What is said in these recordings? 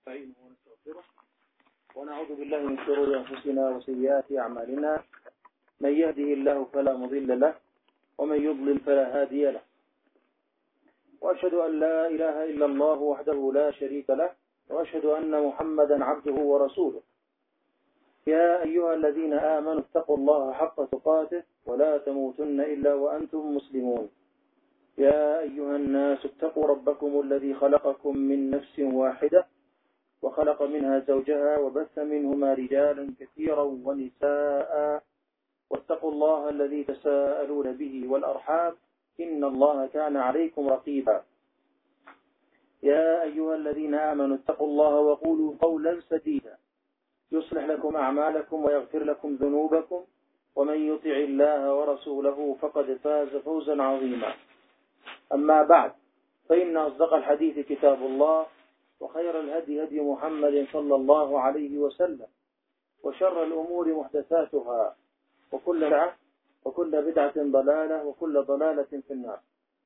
ونستعينه ونستغفره ونعوذ بالله من شرور أنفسنا وسيئات أعمالنا. من يهده الله فلا مضل له ومن يضلل فلا هادي له، وأشهد أن لا إله إلا الله وحده لا شريك له، وأشهد أن محمدا عبده ورسوله. يا أيها الذين آمنوا اتقوا الله حق تقاته ولا تموتن إلا وأنتم مسلمون. يا أيها الناس اتقوا ربكم الذي خلقكم من نفس واحدة وخلق منها زوجها وبث منهما رجالا كثيرا ونساء، واتقوا الله الذي تساءلون به والأرحام إن الله كان عليكم رقيبا. يا أيها الذين آمنوا اتقوا الله وقولوا قولا سديدا يصلح لكم أعمالكم ويغفر لكم ذنوبكم، ومن يطع الله ورسوله فقد فاز فوزا عظيما. أما بعد، فإن أصدق الحديث كتاب الله، وخير الهدي هدي محمد صلى الله عليه وسلم، وشر الأمور محدثاتها، وكل بدعة ضلالة، وكل ضلالة في النار.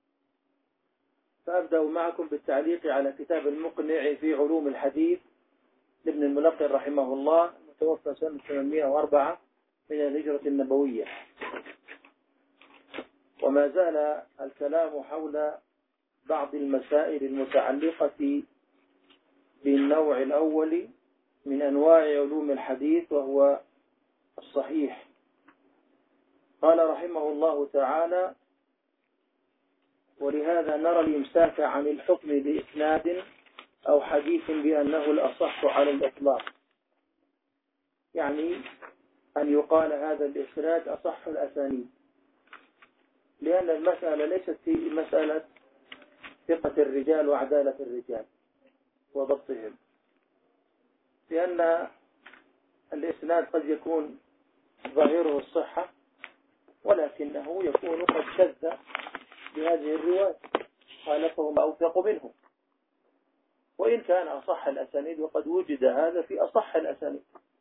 فأبدأ معكم بالتعليق على كتاب المقنع في علوم الحديث لابن الملقن رحمه الله، متوفى سنة 804 من الهجرة النبوية. وما زال الكلام حول بعض المسائل المتعلقة بالنوع الأول من أنواع علوم الحديث، وهو الصحيح. قال رحمه الله تعالى: ولهذا نرى الإمساك عن الحكم بإسناد أو حديث بأنه الأصح على الإطلاق، يعني أن يقال هذا الإسناد أصح الأسانيد، لأن المسألة ليست في مسألة ثقة الرجال وعدالة الرجال وضبطهم، لأن الإسناد قد يكون ظاهره الصحة، ولكنه يكون قد شذ بهذه الرواية، خالفه ما أوثق منه، وإن كان أصح الأسانيد، وقد وجد هذا في أصح الأسانيد،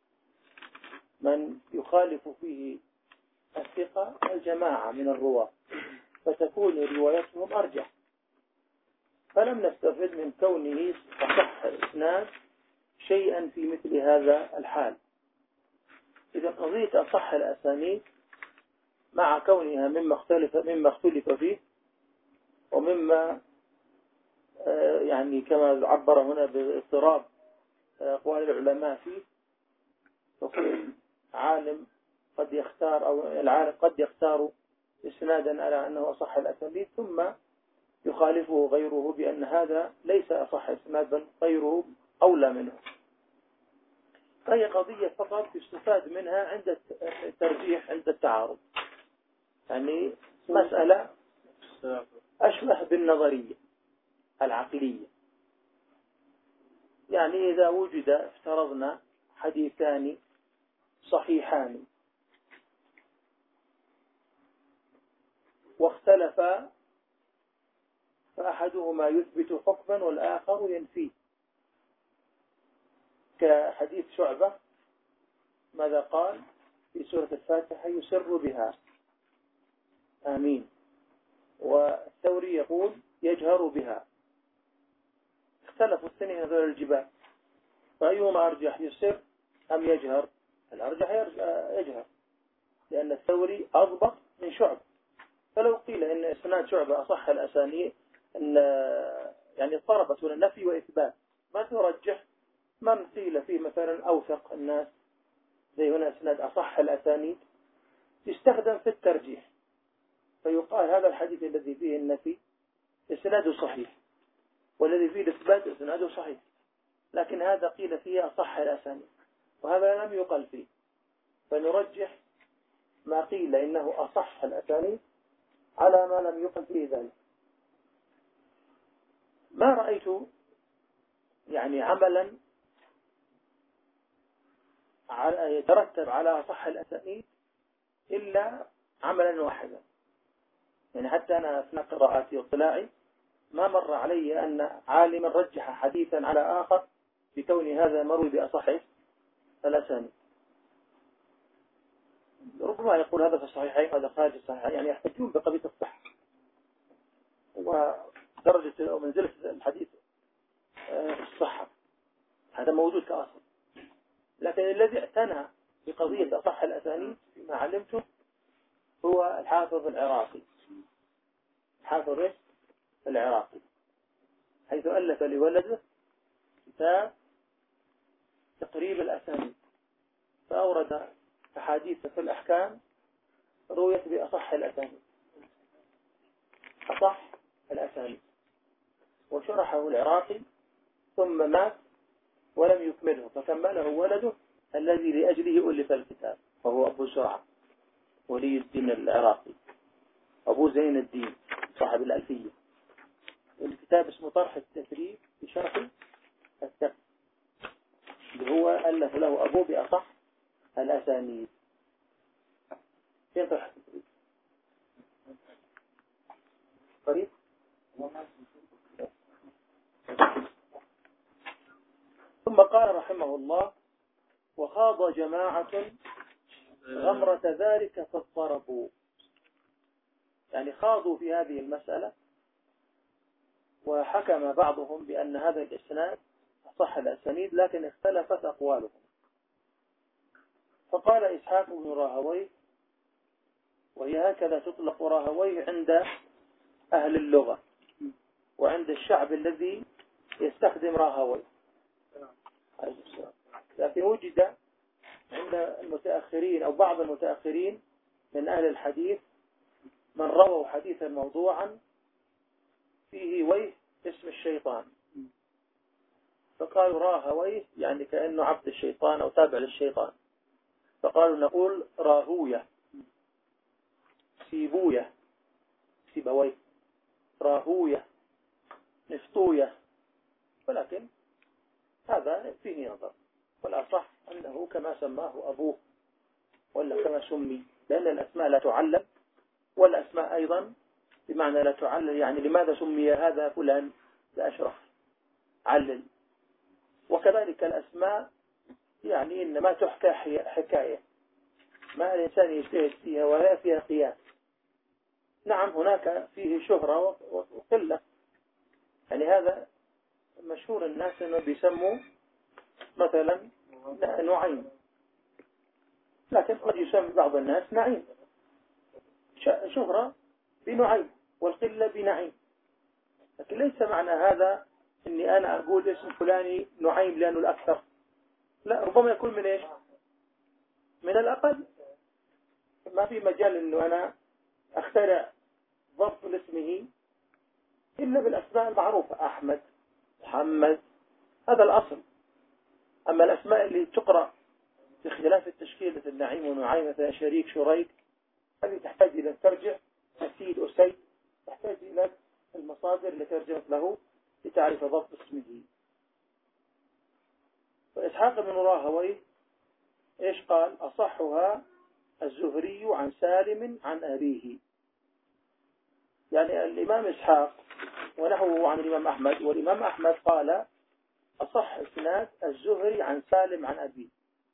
من يخالف فيه الثقة الجماعة من الرواة، فتكون روايتهم أرجح. فلم نستفد من كونه أصح الإسناد شيئا في مثل هذا الحال. إذا قضية أصح الأسانيد مع كونها مما اختلف فيه، ومما يعني كما عبر هنا باضطراب أقوال العلماء فيه، فكل عالم قد يختار، أو العالم قد يختار إسنادا على أنه أصح الأسانيد، ثم يخالفه غيره بأن هذا ليس أصح إسناد، بل غيره أولى منه. فهي قضية فقط يستفاد منها عند الترجيح، عند التعارض، يعني مسألة أشبه بالنظرية العقلية. يعني إذا وجد افترضنا حديثان صحيحان واختلفا، فأحدهما يثبت حكما والآخر ينفيه، كحديث شعبة ماذا قال في سورة الفاتحة: يسر بها آمين، والثوري يقول يجهر بها. اختلفوا الاثنين هذول الجبال، فأيهما أرجح، يسر أم يجهر؟ الأرجح يجهر، لأن الثوري أضبط من شعبة. فلو قيل إن إسناد شعبة أصح الأسانيد، إن يعني اضطربت ولا النفي وإثبات، ما ترجح من قيل فيه مثلا أوثق الناس، زي هنا إسناد أصح الأسانيد، يستخدم في الترجيح، فيقال هذا الحديث الذي فيه النفي إسناده صحيح، والذي فيه الإثبات إسناده صحيح، لكن هذا قيل فيه أصح الأسانيد، وهذا لم يقل فيه، فنرجح ما قيل إنه أصح الأسانيد على ما لم يقل فيه ذلك. ما رأيت يعني عملا يترتب على أصح الأسانيد إلا عملا واحدا. يعني حتى أنا أثناء قراءاتي واطلاعي ما مر علي أن عالما رجح حديثا على آخر بكون هذا مروي بأصح الأسانيد. ربما يقول هذا في الصحيحين وهذا خارج الصحيحين، يعني يحتجون بقضية الصحة ودرجة أو منزلة الحديث في الصحة. هذا موجود كأصل. لكن الذي اعتنى بقضية أصح الأسانيد فيما علمته هو الحافظ العراقي. حافظ العراقي حيث ألف لولده كتاب تقريب الأسانيد، فأورد أحاديث في الأحكام رويت بأصح الأسانيد، أصح الأسانيد، وشرحه العراقي ثم مات ولم يكمله، فكمله ولده الذي لأجله ألف الكتاب، وهو أبو زرعة ولي الدين العراقي، أبو زين الدين صاحب الألفية. الكتاب اسمه طرح التثريب في شرح التقريب، اللي هو ألف له أبوه بأصح الأسانيد. فين طرح التثريب؟ قريب. ثم قال رحمه الله: وخاض جماعة غمرة ذلك فاضطربوا. يعني خاضوا في هذه المسألة، وحكم بعضهم بأن هذا الإسناد أصح الأسانيد، لكن اختلفت أقوالهم. فقال إسحاق بن راهويه، وهي هكذا تطلق راهويه عند أهل اللغة وعند الشعب الذي يستخدم راهويه، لكن وجد عند المتأخرين أو بعض المتأخرين من أهل الحديث من رووا حديثا موضوعا فيه ويه اسم الشيطان، فقالوا راهويه يعني كأنه عبد الشيطان أو تابع للشيطان، فقالوا نقول راهوية، سيبوية، سيبويه، راهوية، نفطوية، ولكن هذا فيه نظر، والأصح أنه كما سماه أبوه ولا كما سمي، لأن الأسماء لا تعلم، والأسماء أيضا بمعنى لا تعلل، يعني لماذا سمي هذا فلان لأشرف علل. وكذلك الأسماء يعني إنما تحكى حكاية، ما الإنسان يجتهد فيها ولا فيها قياس. نعم هناك فيه شهرة وقلة، يعني هذا مشهور الناس أنه بيسموا مثلا نعيم، لكن قد يسمي بعض الناس نعيم، شهرة بنعيم والقلة بنعيم، لكن ليس معنى هذا أني أنا أقول اسم فلاني نعيم لأنه الأكثر، لا، ربما يكون من إيش؟ من الأقل. ما في مجال أنه أنا أخترع ضبط لاسمه إلا بالأسماء المعروفة، أحمد، محمد، هذا الأصل. أما الأسماء اللي تقرأ في اختلاف التشكيل مثل نعيم ونعيم، مثل شريك، شريك، هذه تحتاج إلى ترجع، أسيد، أسيد، تحتاج إلى المصادر اللي ترجمت له لتعرف ضبط اسمه. فإسحاق بن راهويه إيش قال؟ أصحها الزهري عن سالم عن أبيه. يعني الإمام إسحاق ونحوه عن الإمام أحمد، والإمام أحمد قال أصح إسناد الزهري عن سالم عن أبيه.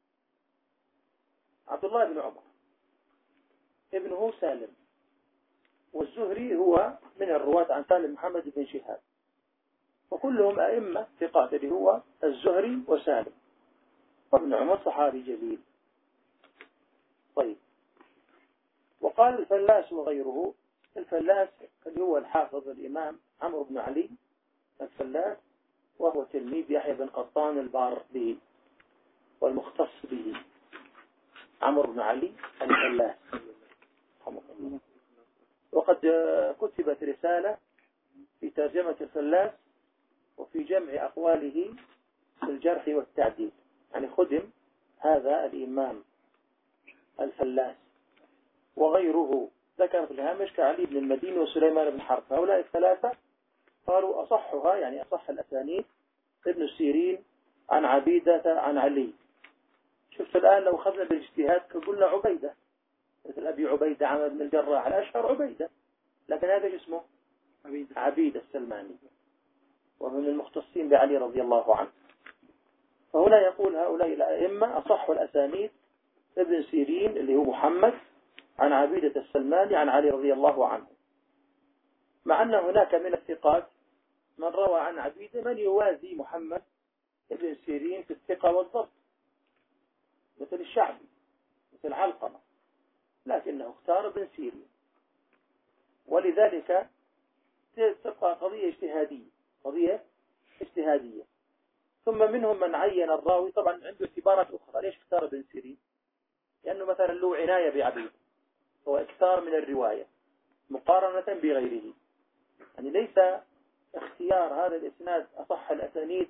عبد الله بن عمر ابنه سالم، والزهري هو من الرواة عن سالم محمد بن شهاب، وكلهم أئمة ثقات، اللي هو الزهري وسالم، وابن عمر صحابي جليل. طيب، وقال الفلاس وغيره. الفلاس اللي هو الحافظ الإمام عمرو بن علي الفلاس، وهو تلميذ يحيى بن قطان البار به والمختص به، عمرو بن علي الفلاس. وقد كتبت رسالة في ترجمة الفلاس وفي جمع أقواله في الجرح والتعديل، يعني خدم هذا الإمام الفلاس وغيره. ذكر في الهامش كعلي بن المديني وسليمان بن حرب، هؤلاء الثلاثة قالوا أصحها يعني أصح الأسانيد ابن السيرين عن عبيدة عن علي. شفت الآن لو أخذنا بالاجتهاد قلنا عبيدة، مثل أبي عبيدة عمر بن الجراح، الأشهر عبيدة، لكن هذا اسمه عبيدة السلماني، ومن المختصين بعلي رضي الله عنه. فهنا يقول هؤلاء الأئمة أصح الأسانيد ابن سيرين اللي هو محمد عن عبيدة السلماني عن علي رضي الله عنه، مع أن هناك من الثقات من روى عن عبيدة من يوازي محمد ابن سيرين في الثقة والضبط مثل الشعبي مثل علقمة، لكنه اختار ابن سيرين، ولذلك تبقى قضية اجتهادية. ثم منهم من عين الراوي، طبعا عنده اعتبارات أخرى. ليش اختار ابن سيرين؟ لأنه مثلا له عناية بعبيد، هو اكثار من الرواية مقارنة بغيره. يعني ليس اختيار هذا الإسناد أصح الأسانيد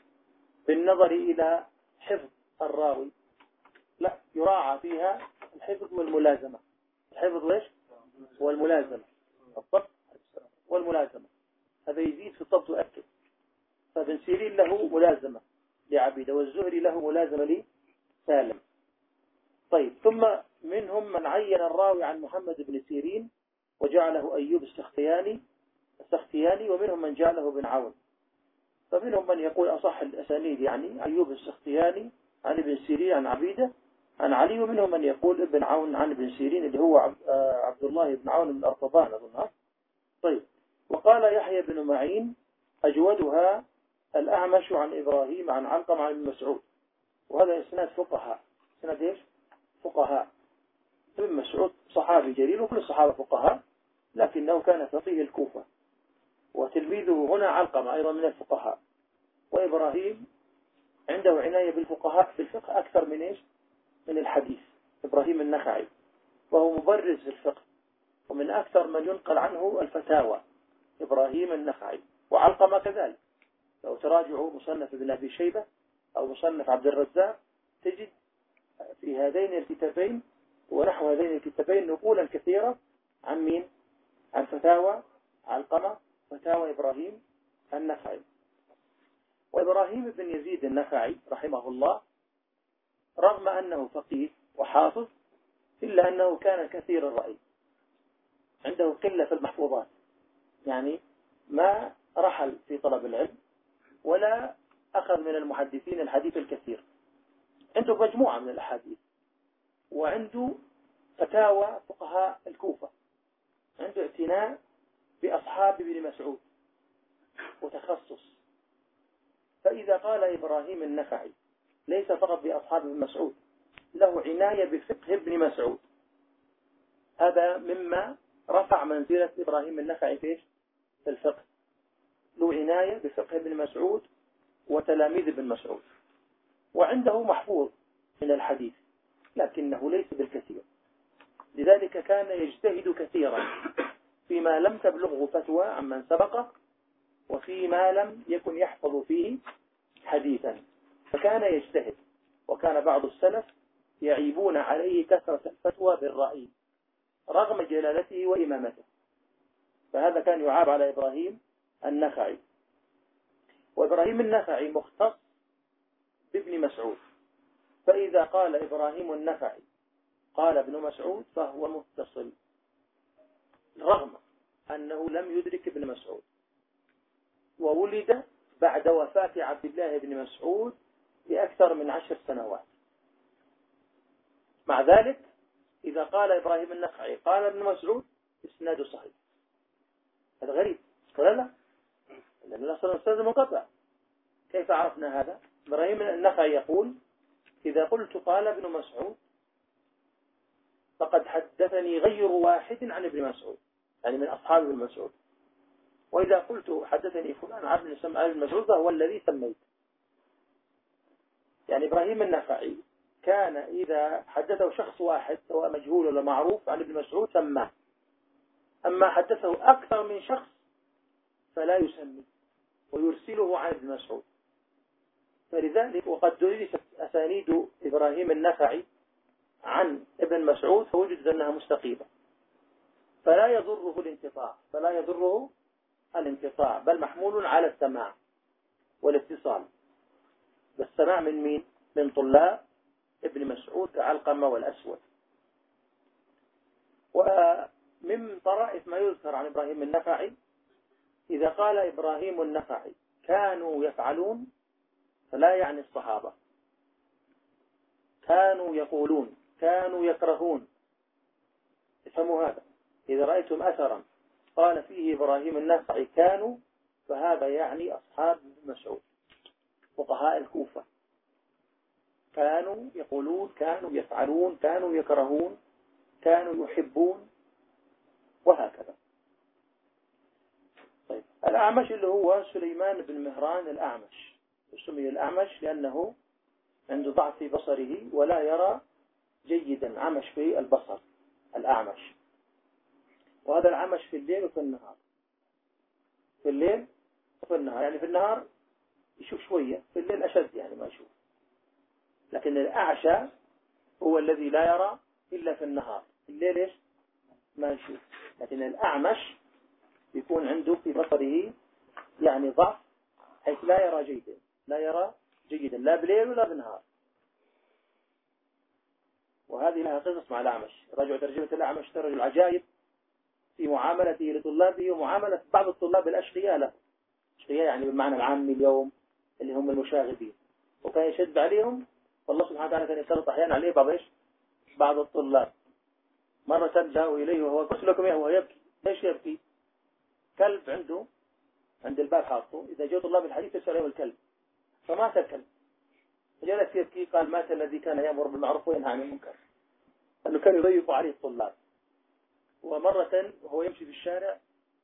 بالنظر إلى حفظ الراوي، لا، يراعى فيها الحفظ والملازمة. الحفظ ليش؟ والملازمة، الضبط والملازمة، هذا يزيد في الضبط وأكد. فابن سيرين له ملازمة لعبيدة، والزهري له ملازمة لسالم. طيب، ثم منهم من عين الراوي عن محمد بن سيرين وجعله أيوب السختياني، ومنهم من جعله بن عون. فمنهم من يقول أصح الأسانيد يعني أيوب السختياني عن ابن سيرين عن عبيدة عن علي، ومنهم من يقول ابن عون عن ابن سيرين اللي هو عبد الله بن عون من أرطبان أظنها. طيب، وقال يحيى بن معين أجودها الأعمش عن إبراهيم عن علقمة عن ابن مسعود. وهذا إسناد فقهاء. إسناد إيش؟ فقهاء. ابن مسعود صحابي جليل وكل الصحابة فقهاء، لكنه كان فقيه الكوفة، وتلميذه هنا علقمة أيضا من الفقهاء. وإبراهيم عنده عناية بالفقهاء في الفقه أكثر من إيش؟ من الحديث. إبراهيم النخعي، وهو مبرز في الفقه، ومن أكثر من ينقل عنه الفتاوى إبراهيم النخعي. وعلقمة كذلك، لو تراجعوا مصنف ابن أبي شيبة أو مصنف عبد الرزاق تجد في هذين الكتابين ونحو هذين الكتابين نقولا كثيرة عن مين؟ عن فتاوى علقمة، فتاوى إبراهيم النخعي. وإبراهيم بن يزيد النخعي رحمه الله رغم أنه فقيه وحافظ إلا أنه كان كثير الرأي، عنده قلة في المحفوظات، يعني ما رحل في طلب العلم ولا أخذ من المحدثين الحديث الكثير. عنده مجموعة من الأحاديث، وعنده فتاوى فقهاء الكوفة، عنده اعتناء بأصحاب ابن مسعود وتخصص. فإذا قال إبراهيم النخعي ليس فقط بأصحاب ابن مسعود، له عناية بفقه ابن مسعود، هذا مما رفع منزلة إبراهيم النخعي في الفقه. له عناية بفقه ابن مسعود وتلاميذ ابن مسعود، وعنده محفوظ من الحديث لكنه ليس بالكثير. لذلك كان يجتهد كثيرا فيما لم تبلغه فتوى عمن سبقه، وفيما لم يكن يحفظ فيه حديثا، فكان يجتهد. وكان بعض السلف يعيبون عليه كثرة الفتوى بالرأي رغم جلالته وإمامته، فهذا كان يعاب على إبراهيم النخعي. وإبراهيم النخعي مختص بابن مسعود، فإذا قال إبراهيم النخعي قال ابن مسعود فهو متصل، رغم أنه لم يدرك ابن مسعود، وولد بعد وفاة عبد الله بن مسعود بأكثر من 10 سنوات. مع ذلك إذا قال إبراهيم النخعي قال ابن مسعود إسناده صحيح. هذا غريب ولا لا؟ لأن الأصل الإسناد منقطع. كيف عرفنا هذا؟ إبراهيم النخعي يقول إذا قلت قال ابن مسعود فقد حدثني غير واحد عن ابن مسعود، يعني من أصحاب ابن مسعود. وإذا قلت حدثني فلان عن ابن مسعود فهو الذي سميت. يعني إبراهيم النخعي كان إذا حدثه شخص واحد سواء مجهول ولا معروف عن ابن مسعود سماه، أما حدثه أكثر من شخص فلا يسمي ويرسله عن ابن مسعود. فلذلك وقد درست أسانيد إبراهيم النخعي عن ابن مسعود فوجد أنها مستقيمة، فلا يضره الانقطاع، بل محمول على السماع والاتصال. بالسماع من مين؟ من طلاب ابن مسعود كعلقمة والأسود. ومن طرائف ما يذكر عن إبراهيم النخعي إذا قال إبراهيم النخعي كانوا يفعلون فلا يعني الصحابة، كانوا يقولون، كانوا يكرهون. افهموا هذا، إذا رأيتم أثرا قال فيه إبراهيم النخعي كانوا فهذا يعني أصحاب ابن مسعود. فقهاء الكوفة كانوا يقولون، كانوا يفعلون، كانوا يكرهون، كانوا يحبون، وهكذا. طيب الأعمش اللي هو سليمان بن مهران الأعمش، سمي الأعمش لأنه عنده ضعف في بصره ولا يرى جيدا، عمش في البصر الأعمش. وهذا العمش في الليل وفي النهار، في الليل وفي النهار، يعني في النهار يشوف شوية، في الليل أشد يعني ما يشوف. لكن الأعشى هو الذي لا يرى إلا في النهار، في الليل إيش ما يشوف. لكن الأعمش يكون عنده في بصره يعني ضعف، حيث لا يرى جيدا، لا يرى جيدا لا بليل ولا بنهار. وهذه لها قصص مع الأعمش. رجعوا ترجمة الأعمش ترى العجائب في معاملته لطلابه ومعاملة بعض الطلاب الأشقياء له. أشقياء يعني بالمعنى العامي اليوم اللي هم المشاغبين، وكان يشد عليهم، والله سبحانه وتعالى كان يسلط أحيانا عليه بعض الطلاب. مرة جاءوا إليه وهو قلت لكم وهو يبكي. ليش يبكي؟ كلب عنده عند الباب حاطه، إذا جاء طلاب الحديث يسأل عليه الكلب، فمات الكلب، فجلس يبكي. قال مات الذي كان يأمر بالمعروف وينهى عن المنكر، أنه كان يضيق عليه الطلاب. ومرة وهو يمشي في الشارع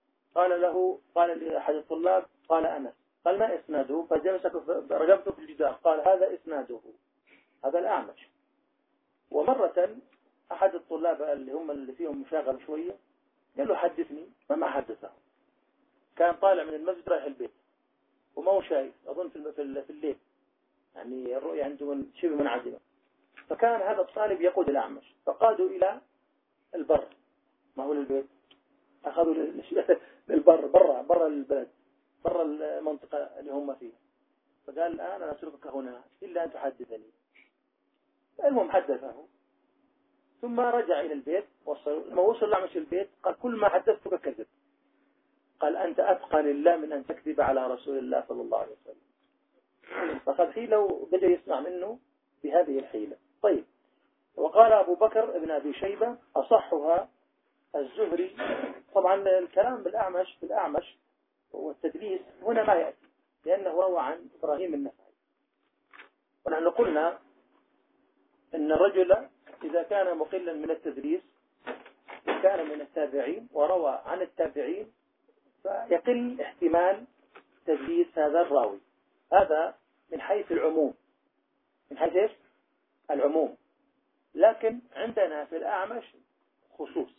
قال لأحد الطلاب، قال أنس، قال ما إسناده؟ فجلس رجبته في الجدار، قال هذا إسناده، هذا الأعمش. ومرة أحد الطلاب اللي فيهم مشاغب شوية قال له حدثني، فما حدثه. كان طالع من المسجد رايح البيت وما هو شايف، أظن في الليل، يعني الرؤية عنده شبه منعدمة. فكان هذا الطالب يقود الأعمش، فقادوا إلى البر، ما هو للبيت، أخذوا للبر، برا البلد، برا المنطقة اللي هم فيها. فقال الآن أنا أتركك هنا إلا أن تحدثني. المهم حدثه، ثم رجع إلى البيت. لما وصل الأعمش البيت قال كل ما حدثتك كذب. قال أنت أتقى لله من أن تكذب على رسول الله صلى الله عليه وسلم. فقد حيلة وبدأ يسمع منه بهذه الحيلة. طيب، وقال أبو بكر ابن أبي شيبة أصحها الزهري. طبعا الكلام في الأعمش والتدليس هنا ما يأتي، لأنه روى عن إبراهيم النخعي. ونحن قلنا أن الرجل إذا كان مقلا من التدليس كان من التابعين وروى عن التابعين، فيقل احتمال تدليس هذا الراوي. هذا من حيث العموم، من حيث إيش؟ العموم. لكن عندنا في الأعمش خصوص،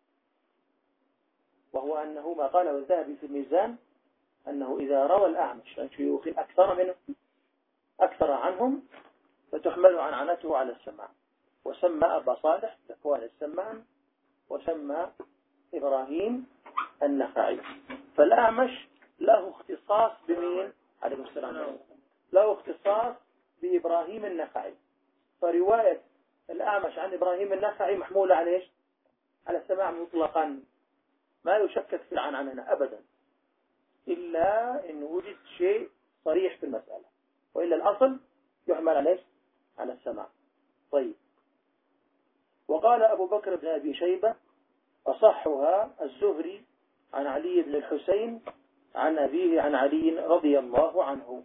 وهو أنه ما قاله الذهبي في الميزان، أنه إذا روى الأعمش عن شيوخ أكثر عنهم فتحمل عنعنته على السماع. وسمى أبا صالح ذكوان السمان، وسمى إبراهيم النخعي. فالأعمش له اختصاص بمين؟ عليه السلام. له اختصاص بإبراهيم النخعي. فرواية الأعمش عن إبراهيم النخعي محمولة على إيش؟ على السماع مطلقا، ما يشكك في العنعنة أبدا، إلا إن وجد شيء صريح في المسألة، وإلا الأصل يحمل على إيش؟ على السماع. طيب، وقال أبو بكر بن أبي شيبة أصحها الزهري عن علي بن الحسين عن أبيه عن علي رضي الله عنه.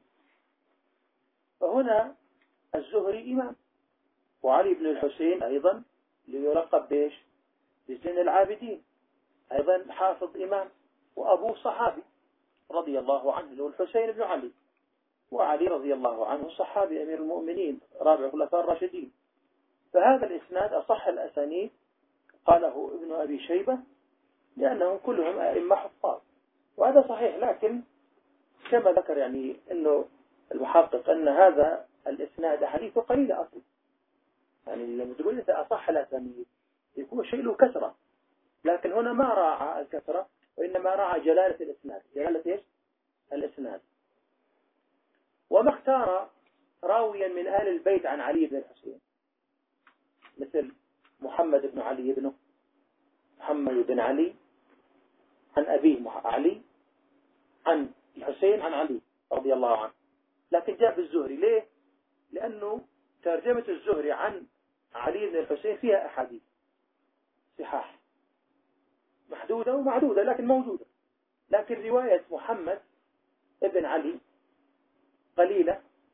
فهنا الزهري إمام، وعلي بن الحسين أيضا ليلقب بإيش؟ بزين العابدين، أيضا حافظ إمام، وأبوه صحابي رضي الله عنه له الحسين بن علي، وعلي رضي الله عنه صحابي أمير المؤمنين رابع الخلفاء الراشدين. فهذا الإسناد أصح الأسانيد قاله ابن أبي شيبة، لأنهم كلهم أئمة حفاظ، وهذا صحيح. لكن كما ذكر يعني أنه المحقق أن هذا الإسناد حديث قليل أصلا، يعني لما تقول أنت أصح الأسانيد يكون شيء له كثرة، لكن هنا ما راعى الكثرة، وإنما راعى جلالة الإسناد. جلالة إيش؟ الإسناد. وما اختار راويا من آل البيت عن علي بن الحسين مثل محمد بن علي بن محمد بن علي عن أبيه علي عن الحسين عن علي رضي الله عنه، لكن جاء بالزهري. ليه؟ لأنه ترجمة الزهري عن علي بن الحسين فيها أحاديث صحاح محدودة ومعدودة لكن موجودة، لكن رواية محمد بن علي قليلة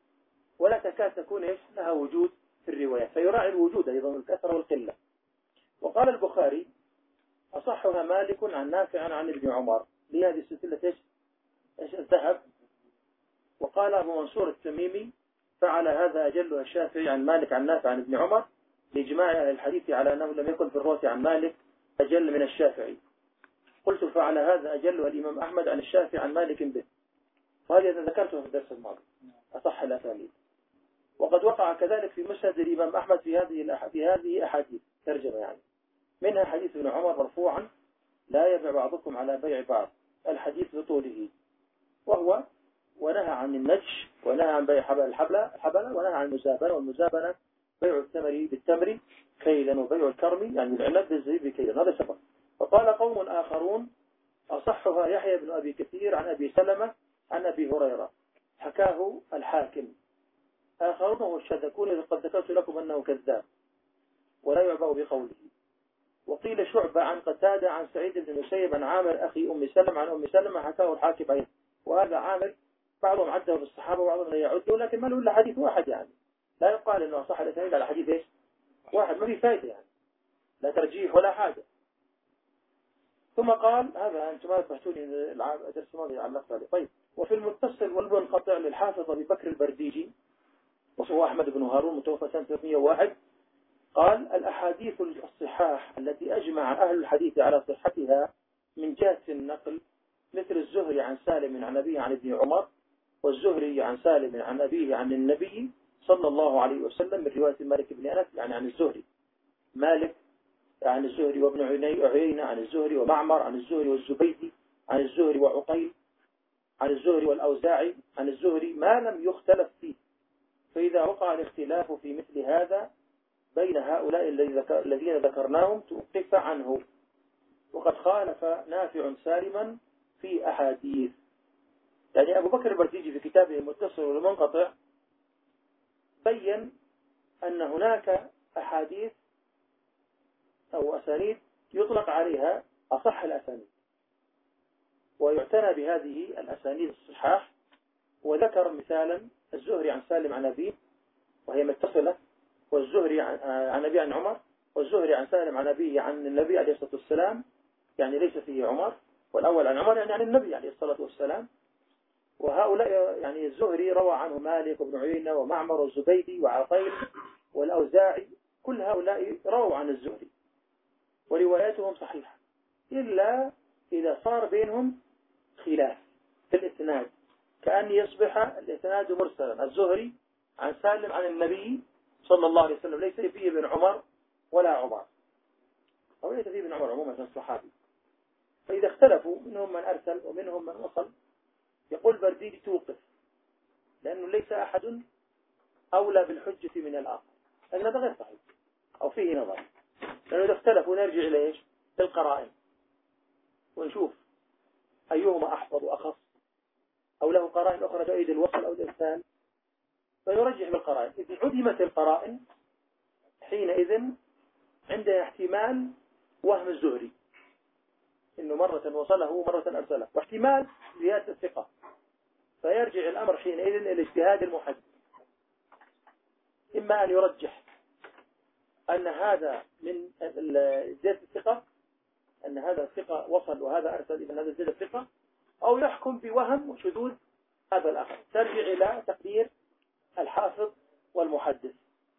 ولا تكاد تكون لها وجود في الرواية، فيراعي الوجود أيضا الكثرة والقلة. وقال البخاري أصحها مالك عن نافع عن ابن عمر، لهذه السلسلة إيش الذهب. وقال أبو منصور التميمي فعل هذا أجلها الشافعي عن مالك عن نافع عن ابن عمر، لإجماع أهل الحديث على أنه لم يكن في الرواة عن مالك أجل من الشافعي. قلت فعل هذا أجلها الإمام أحمد عن الشافعي عن مالك به، وهذه أنا ذكرته في الدرس الماضي أصح الأساليب. وقد وقع كذلك في مسند الإمام أحمد في هذه أحاديث ترجمة، يعني منها حديث ابن عمر مرفوعا لا يبيع بعضكم على بيع بعض، الحديث بطوله، وهو ونهى عن النجش، ونهى عن بيع الحبلة، ونهى عن المزابنة، والمزابنة بيع التمر بالتمر كيلا، وبيع الكرم يعني العنب بالزبيب بكيلا، هذا سبب. فقال قوم آخرون أصحها يحيى بن أبي كثير عن أبي سلمة عن أبي هريرة، حكاه الحاكم. آخرون والشاذكون قد ذكرت لكم أنه كذاب ولا يعبأ بقوله. وقيل شعبة عن قتادة عن سعيد بن المسيب عن عامر أخي أم سلمة عن أم سلمة، حكاه الحاكم أيضا. وهذا عامر بعضهم عده بالصحابة وبعضهم لا يعده، لكن ما له إلا حديث واحد، يعني لا يقال أنه صح الأسانيد على حديث إيش واحد، ما في فائدة، يعني لا ترجيح ولا حاجة. ثم قال هذا أنتم ما تبحثوني الدرس الماضي علقت عليه. طيب، وفي المتصل والمنقطع للحافظ أبي بكر البرديجي، وهو أحمد بن هارون متوفى سنة 301، قال الأحاديث الصحاح التي أجمع أهل الحديث على صحتها من جهة النقل، مثل الزهري عن سالم عن أبيه عن ابن عمر، والزهري عن سالم عن أبيه عن النبي صلى الله عليه وسلم، من رواية مالك بن أنس يعني عن الزهري، مالك عن الزهري وابن عيينة عن الزهري، ومعمر عن الزهري والزبيدي عن الزهري، وعقيل عن الزهري والأوزاعي عن الزهري، ما لم يختلف فيه. فإذا وقع الاختلاف في مثل هذا بين هؤلاء الذين ذكرناهم توقف عنه. وقد خالف نافع سالما في أحاديث. يعني أبو بكر البرديجي في كتابه المتصل والمنقطع بين أن هناك أحاديث أو أسانيد يطلق عليها أصح الأسانيد، ويعتنى بهذه الأسانيد الصحاح. وذكر مثالا الزهري عن سالم عن أبيه وهي متصلة، والزهري عن أبي عن عمر، والزهري عن سالم عن أبيه عن النبي عليه الصلاة والسلام، يعني ليس فيه عمر، والأول عن عمر يعني عن النبي عليه الصلاة والسلام. وهؤلاء يعني الزهري روى عنه مالك وابن عيينة ومعمر والزبيدي وعقيل والأوزاعي، كل هؤلاء رووا عن الزهري ورواياتهم صحيحة، إلا إذا صار بينهم خلاف في الإسناد، كأن يصبح الإسناد مرسلا، الزهري عن سالم عن النبي صلى الله عليه وسلم ليس فيه ابن عمر ولا عمر، أو ليس فيه ابن عمر عموما الصحابي. فإذا اختلفوا منهم من أرسل ومنهم من وصل، يقول برديجي توقف، لأنه ليس أحد أولى بالحجة من الآخر، لكن هذا غير صحيح أو فيه نظر، لأنه إذا اختلفوا نرجع إلى إيش؟ القرائن، ونشوف أيهما أحفظ وأخص، أو له قرائن أخرى تؤيد الوصل أو الإرسال، فيرجح بالقرائن. إذا عدمت القرائن حينئذ عندنا احتمال وهم الزهري إنه مرة وصله ومرة أرسله، واحتمال زيادة الثقة، فيرجع الأمر حينئذ إلى اجتهاد المحدث، إما أن يرجح أن هذا من زيادة الثقة، أن هذا الثقة وصل وهذا أرسل، إذن هذا زيادة الثقة، أو يحكم بوهم وشذوذ هذا الآخر، ترجع إلى تقدير الحافظ والمحدث.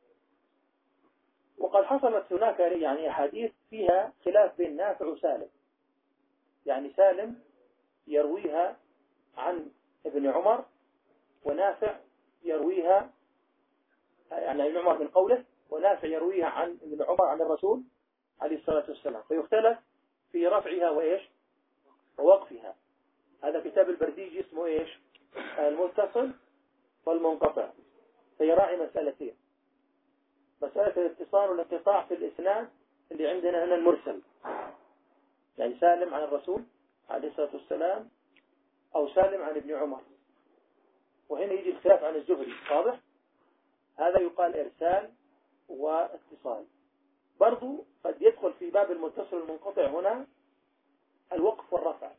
وقد حصلت هناك يعني أحاديث فيها خلاف بين نافع وسالم، يعني سالم يرويها عن ابن عمر، ونافع يرويها يعني ابن عمر من قوله، ونافع يرويها عن ابن عمر عن الرسول عليه الصلاة والسلام، فيختلف في رفعها وإيش ووقفها. هذا كتاب البرديجي اسمه إيش؟ المتصل والمنقطع. فيراعي مسألتين: مسألة الاتصال والانقطاع في الإسناد اللي عندنا هنا المرسل، يعني سالم عن الرسول عليه الصلاة والسلام أو سالم عن ابن عمر، وهنا يجي الخلاف عن الزهري، واضح؟ هذا يقال إرسال واتصال. برضو قد يدخل في باب المتصل والمنقطع هنا الوقف والرفع،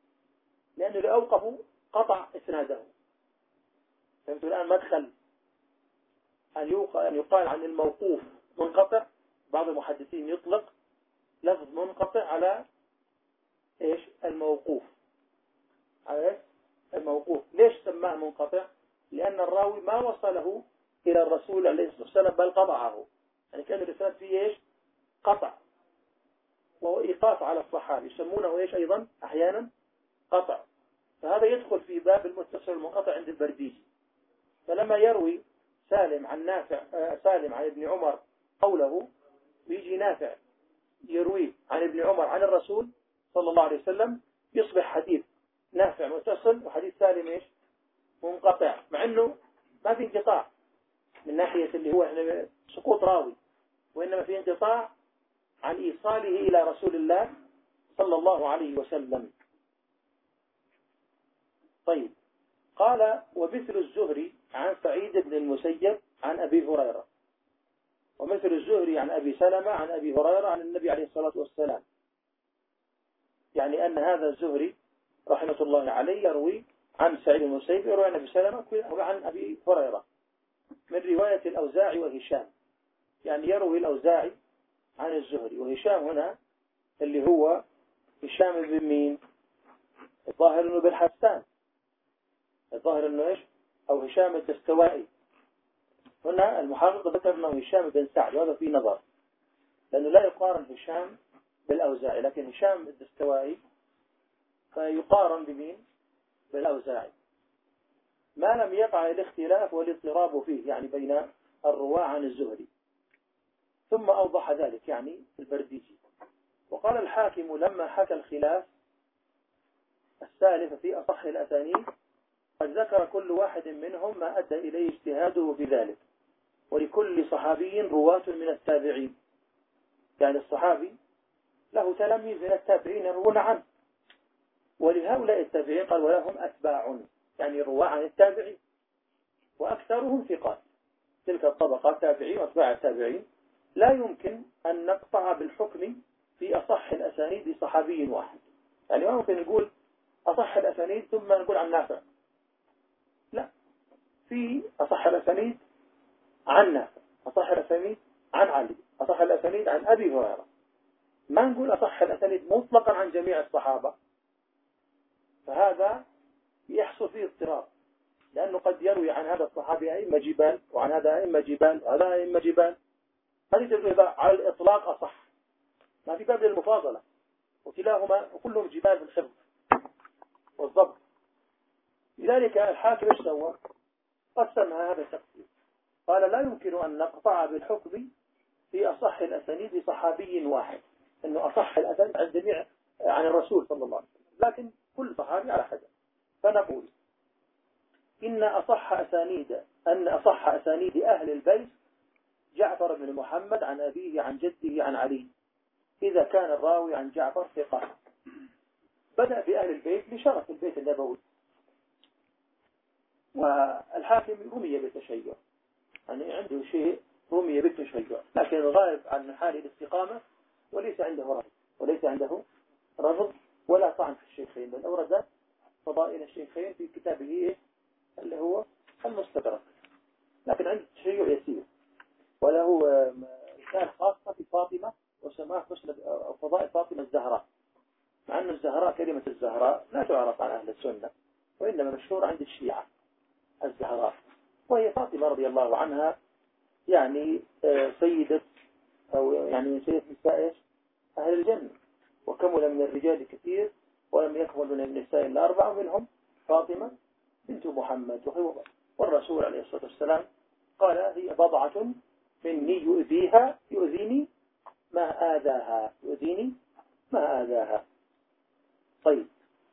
لأنه لو أوقفوا قطع إسناده. فهمتوا الآن مدخل أن يقال عن الموقوف منقطع. بعض المحدثين يطلق لفظ منقطع على إيش؟ الموقوف. على الموقوف. ليش سماه منقطع؟ لأن الراوي ما وصله إلى الرسول عليه الصلاة والسلام بل قطعه، يعني كان الإسناد فيه إيش؟ قطع، وهو إيقاف على الصحابي، يسمونه إيش أيضا أحيانا؟ قطع. فهذا يدخل في باب المتصل المنقطع عند البرديجي. فلما يروي سالم عن نافع، سالم عن ابن عمر قوله، بيجي نافع يروي عن ابن عمر عن الرسول صلى الله عليه وسلم، يصبح حديث نافع متصل وحديث سالم إيش؟ منقطع، مع أنه ما في انقطاع من ناحية اللي هو سقوط راوي، وإنما في انقطاع عن إيصاله إلى رسول الله صلى الله عليه وسلم. طيب، قال ومثل الزهري عن سعيد بن المسيب عن أبي هريرة، ومثل الزهري عن أبي سلمة عن أبي هريرة عن النبي عليه الصلاة والسلام، يعني أن هذا الزهري رحمة الله عليه يروي عن سعيد بن المسيب، يروي عن أبي سلمة وعن أبي هريرة من رواية الأوزاعي وهشام، يعني يروي الأوزاعي عن الزهري، وهشام هنا اللي هو هشام بن مين؟ الظاهر أنه بن حسان، الظاهر أنه إيش؟ أو هشام الدستوائي. هنا المحقق ذكر أنه هشام بن سعد، وهذا فيه نظر، لأنه لا يقارن هشام بالأوزاعي، لكن هشام الدستوائي فيقارن بمين؟ بالأوزاعي، ما لم يقع الاختلاف والاضطراب فيه، يعني بين الرواة عن الزهري. ثم أوضح ذلك يعني البرديجي. وقال الحاكم لما حكى الخلاف السالف في أصح الأسانيد قد ذكر كل واحد منهم ما أدى إليه اجتهاده بذلك، ولكل صحابي رواة من التابعين، يعني الصحابي له تلاميذ من التابعين يروون عنه، ولهؤلاء التابعين قال ولهم أتباع، يعني رواة عن التابعين، وأكثرهم ثقات. تلك الطبقات تابعين وأتباع التابعين لا يمكن أن نقطع بالحكم في أصح الأسانيد لصحابي واحد، يعني ما ممكن نقول أصح الأسانيد ثم نقول عن نافع، لا، في أصح الأسانيد عن نافع، أصح الأسانيد عن علي، أصح الأسانيد عن أبي هريرة، ما نقول أصح الأسانيد مطلقا عن جميع الصحابة، فهذا يحصل فيه اضطراب، لأنه قد يروي عن هذا الصحابي أئمة جبال، وعن هذا أئمة جبال، وهذا أئمة جبال، هذه تقول على الإطلاق أصح، ما في باب للمفاضلة، وكلاهما وكلهم جبال في الحفظ والضبط. لذلك الحاكم ايش سوى؟ قسمها هذا التقسيم، قال لا يمكن أن نقطع بالحكم في أصح الأسانيد لصحابي واحد، إنه أصح الأسانيد عن جميع عن الرسول صلى الله عليه وسلم، لكن كل صحابي على حسب. فنقول أن أصح أسانيد أهل البيت جعفر بن محمد عن أبيه عن جده عن علي، إذا كان الراوي عن جعفر ثقة. بدأ بأهل البيت لشرف البيت النبوي، والحاكم رمي بالتشيع، يعني عنده شيء رمي بالتشيع، لكن الغالب عن حاله الاستقامة، وليس عنده رفض ولا طعن في الشيخين، بل أورد فضائل الشيخين في كتابه اللي هو المستدرك، لكن عنده تشيع يسير، وله رسالة خاصة في فاطمة وسماه فضائل فاطمة الزهراء، مع أن الزهراء كلمة الزهراء لا تعرف عن أهل السنة، وإنما مشهور عند الشيعة الزهراء، وهي فاطمة رضي الله عنها، يعني سيدة أو يعني سيدة نساء أهل الجنة، وكمل من الرجال كثير ولم يكمل من النساء إلا 4، منهم فاطمة بنت محمد، والرسول عليه الصلاة والسلام قال هي بضعة مني يؤذيني ما آذاها. طيب،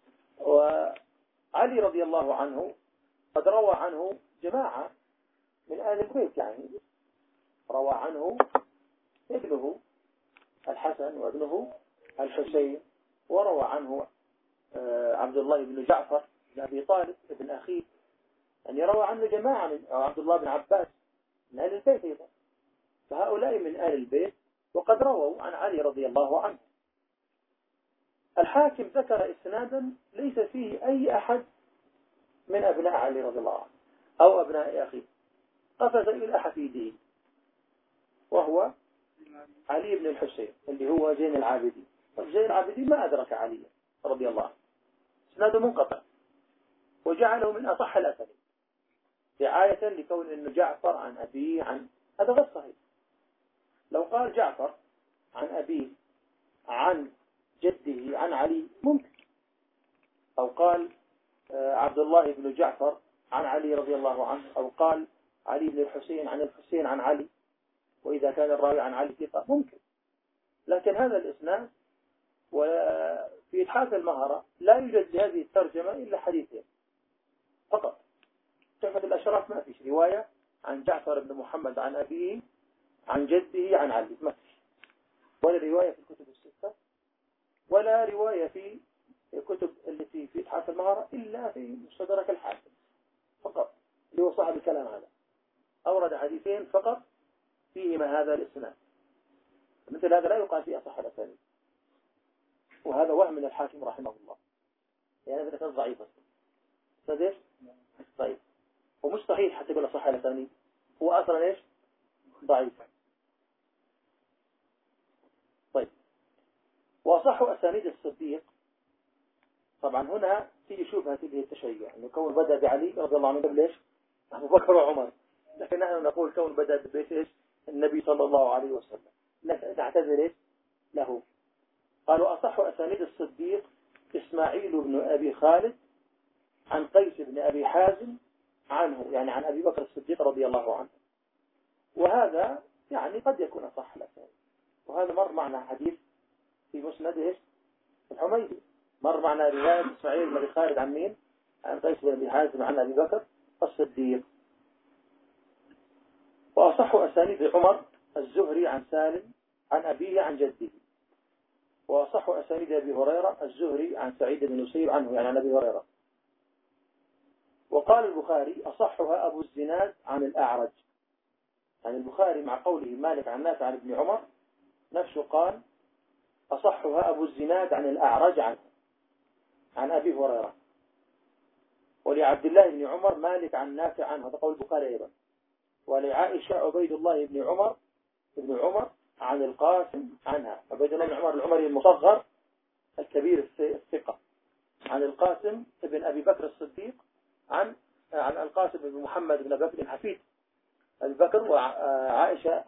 وعلي رضي الله عنه قد روى عنه جماعة من آل البيت، يعني روى عنه ابنه الحسن وابنه الحسين، وروى عنه عبد الله بن جعفر بن أبي طالب ابن أخيه، يعني روى عنه جماعة من عبد الله بن عباس من آل البيت أيضا، فهؤلاء من آل البيت وقد رووا عن علي رضي الله عنه. الحاكم ذكر إسنادا ليس فيه أي أحد من أبناء علي رضي الله عنه أو أبناء أخيه، قفز إلى حفيده وهو علي بن الحسين اللي هو زين العابدين. زين العابدين ما أدرك علي رضي الله عنه، اسناده منقطع، وجعله من أصح الأسانيد رعاية لكون أنه جعفر عن أبيه عن، هذا غير صحيح. لو قال جعفر عن أبيه عن جده عن علي ممكن، أو قال عبد الله بن جعفر عن علي رضي الله عنه، أو قال علي بن الحسين عن الحسين عن علي، وإذا كان الراوي عن علي ثقة ممكن. لكن هذا الإسناد وفي إتحاف المهرة لا يوجد لهذه الترجمة إلا حديثين فقط. تحفة الأشراف ما فيش رواية عن جعفر بن محمد عن أبيه عن جده عن علي، ما فيش، ولا رواية في الكتب الستة، ولا رواية في الكتب التي في إتحاف المهرة إلا في مستدرك الحاكم فقط، اللي هو صاحب الكلام هذا أورد حديثين فقط فيهما هذا الإسناد. مثل هذا لا يقال في أصح الأسانيد، وهذا وهم من الحاكم رحمه الله، يعني هذا كان ضعيف صديق ضعيف، ومش صحيح حتى يقول أصح الأسانيد، هو أصلا إيش ضعيف. طيب، وأصح أسانيد الصديق، طبعا هنا في شبهة اللي هي التشيع، أنه كون بدأ بعلي رضي الله عنه قبل إيش أبو بكر وعمر، لكن نحن نقول كون بدأ ببيت إيش النبي صلى الله عليه وسلم، نعتذر إيش له. قالوا أصح أسانيد الصديق إسماعيل بن أبي خالد عن قيس بن أبي حازم عنه، يعني عن أبي بكر الصديق رضي الله عنه، وهذا يعني قد يكون أصح الأسانيد. وهذا مر معنا حديث في مسند إيش الحميدي، مر معنا رواية إسماعيل بن أبي خالد عن مين؟ عن قيس بن أبي حازم عن أبي بكر الصديق. وأصح أسانيد عمر الزهري عن سالم عن أبيه عن جده. وأصح أسانيد أبي هريرة الزهري عن سعيد بن يسير عنه، يعني عن أبي هريرة. وقال البخاري أصحها أبو الزناد عن الأعرج، يعني البخاري مع قوله مالك عن نافع عن ابن عمر نفسه قال أصحها أبو الزناد عن الأعرج عنه عن أبي هريرة. ولعبد الله بن عمر مالك عن نافع عنه، هذا قول البخاري أيضا. ولعائشة عبيد الله بن عمر عن القاسم عنها، عبيد الله بن عمر العمري المصغر الكبير الثقة، عن القاسم بن أبي بكر الصديق عن القاسم بن محمد بن أبي بكر حفيد أبي بكر، وعائشة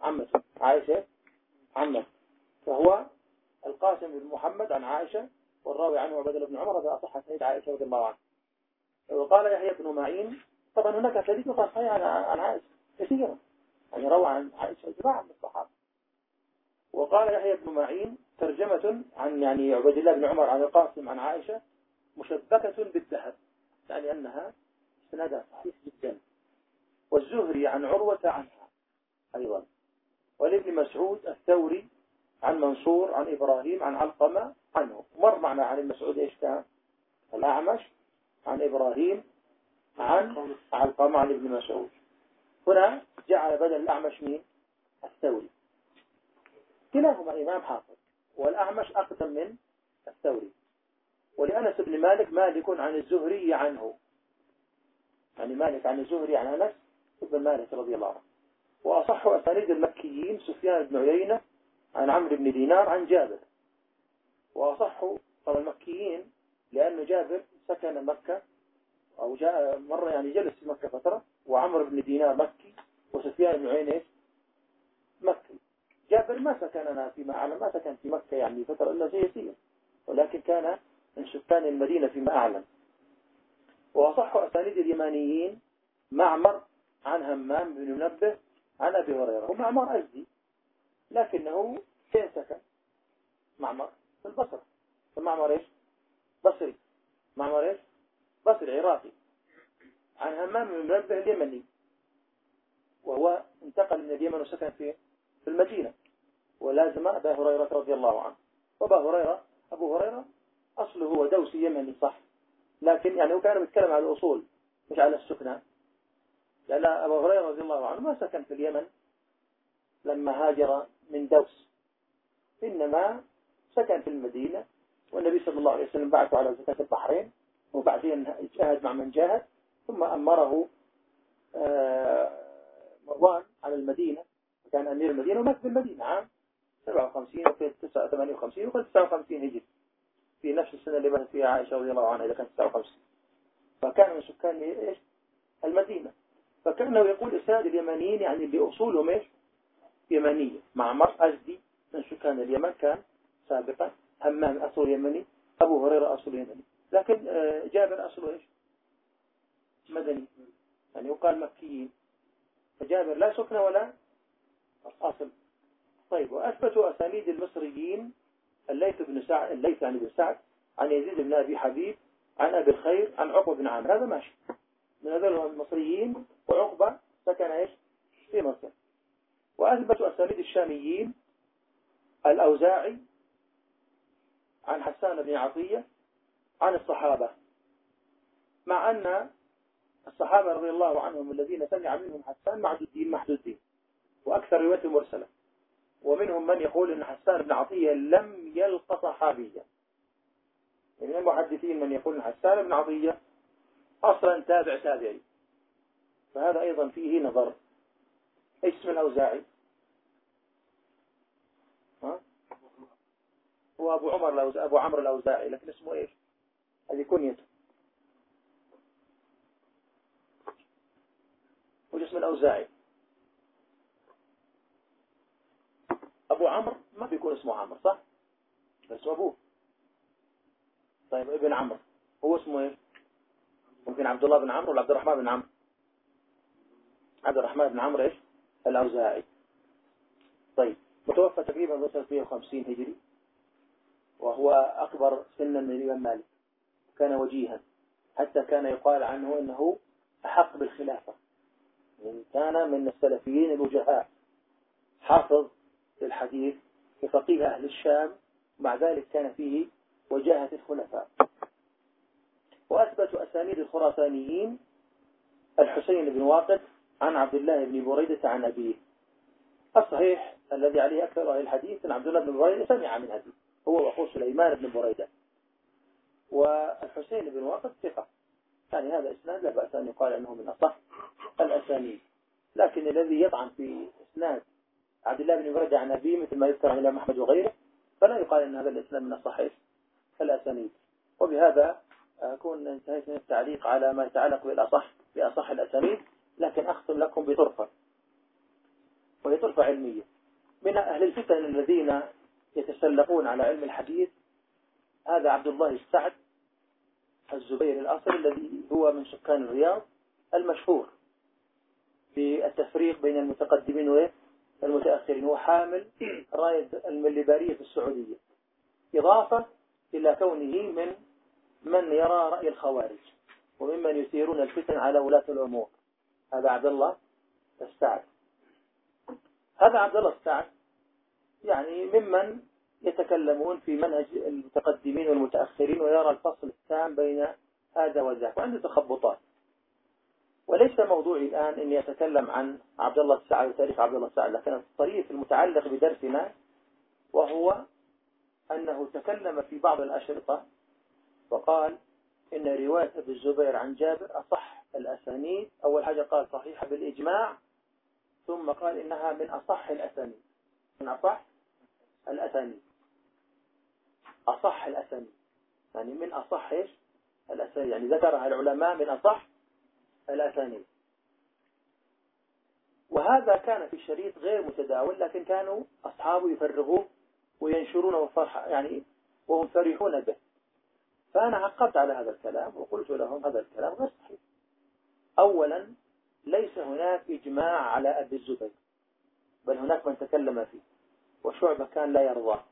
عمته، فهو القاسم بن محمد عن عائشة، والراوي عنه عبيد الله بن عمر، هذا أصح سيد عائشة رضي الله عنها. وقال يحيى بن معين، طبعا هناك حديث صحيح عن عائشة كثيرا، يعني روى عن عائشة جماعة من الصحابة. وقال يحيى بن معين ترجمة عن يعني عبيد الله بن عمر عن القاسم عن عائشة مشبكة بالذهب، يعني أنها سندها صحيح جدا. والزهري عن عروة عنها أيضا. ولابن مسعود الثوري عن منصور عن إبراهيم عن علقمة عنه. مر معنا عن المسعود إيش كان؟ الأعمش عن إبراهيم عن علقمة عن ابن مسعود. هنا جعل بدل الأعمش مين؟ الثوري. كلاهما إمام حافظ، والأعمش أقدم من الثوري. ولأنس بن مالك عن الزهري عنه، يعني مالك عن الزهري عن أنس بن مالك رضي الله عنه. وأصح أسانيد المكيين سفيان بن عيينة عن عمرو بن دينار عن جابر. وأصح طبعا المكيين لأنه جابر سكن مكة، أو جاء مرة يعني جلس في مكة فترة، وعمرو بن دينار مكي، وسفيان بن عيينة مكي. جابر ما سكننا فيما أعلم، ما سكن في مكة يعني فترة إلا يسير، ولكن كان من سكان المدينة فيما أعلم. وأصح أسانيد اليمانيين معمر عن همام بن منبه عن أبي هريرة. ومعمر أزدي، لكنه فين سكن؟ معمر في البصرة. فمعمر إيش؟ بصري. معمر إيش؟ بصري عراقي. عن همام بن منبه اليمني، وهو انتقل من اليمن وسكن في المدينة، ولازم أبا هريرة رضي الله عنه. أبو هريرة أصله هو دوسي يمني صح، لكن يعني هو كان بيتكلم على الأصول مش على السكنة. لأن أبو هريرة رضي الله عنه ما سكن في اليمن لما هاجر من دوس، إنما سكن في المدينة، والنبي صلى الله عليه وسلم بعثه على زكاة البحرين، وبعدين جاهد مع من جاهد، ثم أمره مروان على المدينة، كان أمير المدينة ومات في المدينة عام 57 وفي 58 وفي 59 هجري، في نفس السنة اللي ماتت فيها عائشة رضي الله عنها إذا كانت 59. فكان من سكان إيش المدينة. فكأنه يقول إسناد اليمنيين يعني اللي أصولهم إيش يمنية. معمر أزدي من سكان اليمن كان سابقا، همام أصل يمني، أبو هريرة أصل يمني، لكن جابر أصله إيش مدني، يعني يقال مكيين، فجابر لا سكن ولا أصل. طيب، وأثبتوا أسانيد المصريين الليث بن سعد، الليث يعني بن سعد، عن يزيد بن أبي حبيب، عن أبي الخير، عن عقبة بن عامر، هذا ماشي من هذول المصريين، وعقبة سكن إيش في مصر. وأثبتوا أسانيد الشاميين الأوزاعي عن حسان بن عطية عن الصحابة، مع أن الصحابة رضي الله عنهم الذين سمع منهم حسان محدودين وأكثر رواية مرسلة، ومنهم من يقول أن حسان بن عطية لم يلقى صحابيا، يعني من المحدثين من يقول أن حسان بن عطية أصلا تابعي، فهذا أيضا فيه نظر. ايش اسم الأوزاعي؟ هو أبو عمرو الأوزاعي، لكن اسمه إيش؟ هذه كنيته. وش اسم الأوزاعي؟ أبو عمرو ما بيكون اسمه عمرو صح؟ بس أبوه. طيب ابن عمرو هو اسمه إيش؟ ممكن عبد الله بن عمرو ولا عبد الرحمن بن عمرو؟ عبد الرحمن بن عمرو إيش الأوزاعي. طيب، متوفى تقريبا 350 هجري، وهو أكبر سنا من الإمام مالك، كان وجيها، حتى كان يقال عنه أنه أحق بالخلافة، يعني كان من السلفيين الوجهاء، حافظ للحديث وفقيه أهل الشام، مع ذلك كان فيه وجاهة الخلفاء. وأثبت أسانيد الخراسانيين الحسين بن واقد عن عبد الله بن بريدة عن أبيه. الصحيح الذي عليه أكثر أهل الحديث أن عبد الله بن بريدة سمع من أبيه، هو وأخوه سليمان بن بريدة، والحسين بن واقد ثقة، يعني هذا إسناد لا بأس أن يقال أنه من أصح الأسانيد. لكن الذي يطعن في إسناد عبد الله بن بريدة عن أبيه مثل ما يذكر عن الإمام أحمد وغيره، فلا يقال أن هذا الإسناد من أصح الأسانيد. وبهذا أكون انتهيت من التعليق على ما يتعلق بأصح الأسانيد، لكن أختم لكم بطرفة، وهي طرفة علمية. من أهل الفتن الذين يتسلقون على علم الحديث هذا عبد الله السعد الزبير الأصلي، الذي هو من سكان الرياض، المشهور بالتفريق بين المتقدمين والمتأخرين، وحامل راية المليبارية في السعودية، إضافة إلى كونه من يرى رأي الخوارج وممن يثيرون الفتن على ولاة الأمور. هذا عبد الله السعد. هذا عبد الله السعد يعني ممن يتكلمون في منهج المتقدمين والمتأخرين، ويرى الفصل التام بين هذا وذاك، وعنده تخبطات. وليس موضوعي الآن أني أتكلم عن عبد الله السعد وتاريخ عبد الله السعد، لكن الطريق المتعلق بدرسنا وهو أنه تكلم في بعض الأشرطة وقال إن رواية أبي الزبير عن جابر أصح الأسانيد. أول حاجة قال صحيحة بالإجماع، ثم قال إنها من أصح الأسانيد، من أصح الأسانيد، أصح الأسانيد يعني من أصح الأسانيد، يعني ذكرها العلماء من أصح الأسانيد. وهذا كان في الشريط غير متداول، لكن كانوا أصحابه يفرغوه وينشرونه وفرح يعني وهم فرحون به. فأنا عقبت على هذا الكلام وقلت لهم هذا الكلام غير صحيح. أولا، ليس هناك إجماع على أبي الزبير، بل هناك من تكلم فيه، وشعبة كان لا يرضاه،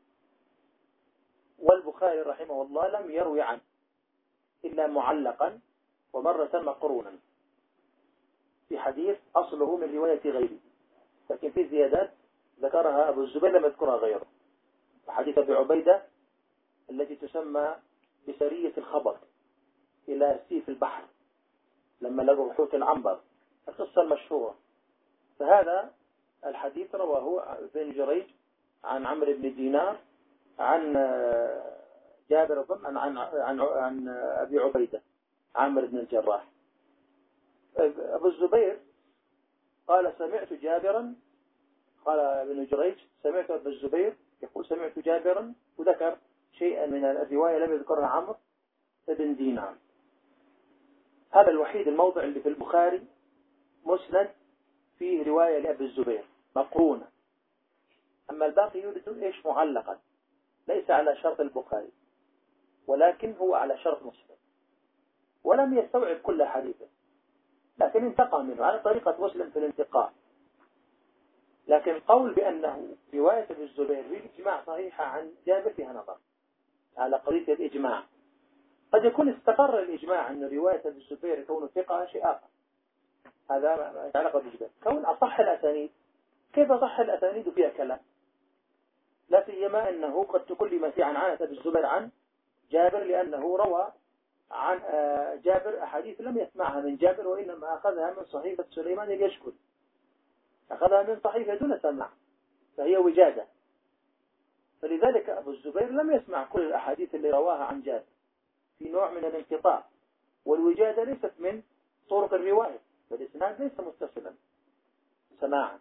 والبخاري رحمه الله لم يروي عنه إلا معلقا ومرة مقرونا في حديث أصله من رواية غيره، لكن في زيادات ذكرها أبو الزبير لم يذكرها غيره. حديث أبي عبيدة التي تسمى بسرية الخبر إلى سيف البحر لما لقوا حوت العنبر، القصة المشهورة. فهذا الحديث رواه ابن جريج عن عمرو بن دينار عن جابر عن أبي عبيدة عامر بن الجراح. أبو الزبير قال سمعت جابرا، قال ابن جريج سمعت أبا الزبير يقول سمعت جابرا، وذكر شيئا من الرواية لم يذكرها عمرو بن دينار. هذا الوحيد الموضع اللي في البخاري مسند فيه رواية لأبي الزبير مقرونة. أما الباقي يورد إيش معلقا، ليس على شرط البخاري ولكن هو على شرط مسلم، ولم يستوعب كل حديثه لكن انتقى منه على طريقة مسلم في الانتقاء. لكن قول بأنه رواية ابن الزبير بإجماع صحيحة عن جابر فيها نظر على قضية الإجماع. قد يكون استقر الإجماع أن رواية ابن الزبير كون ثقة شيء آخر، هذا ما يتعلق بالجبال. كون أصح الأسانيد، كيف أصح الأسانيد فيها كلام، لا سيما أنه قد تكلم في عنعنة ابن الزبير عن جابر، لأنه روى عن جابر أحاديث لم يسمعها من جابر، وإنما أخذها من صحيفة سليمان اليشكري، أخذها من صحيفة دون سمع، فهي وجادة. فلذلك أبو الزبير لم يسمع كل الأحاديث اللي رواها عن جابر، في نوع من الانقطاع، والوجادة ليست من طرق الرواية، فالإسناد ليس متصلا سماعا.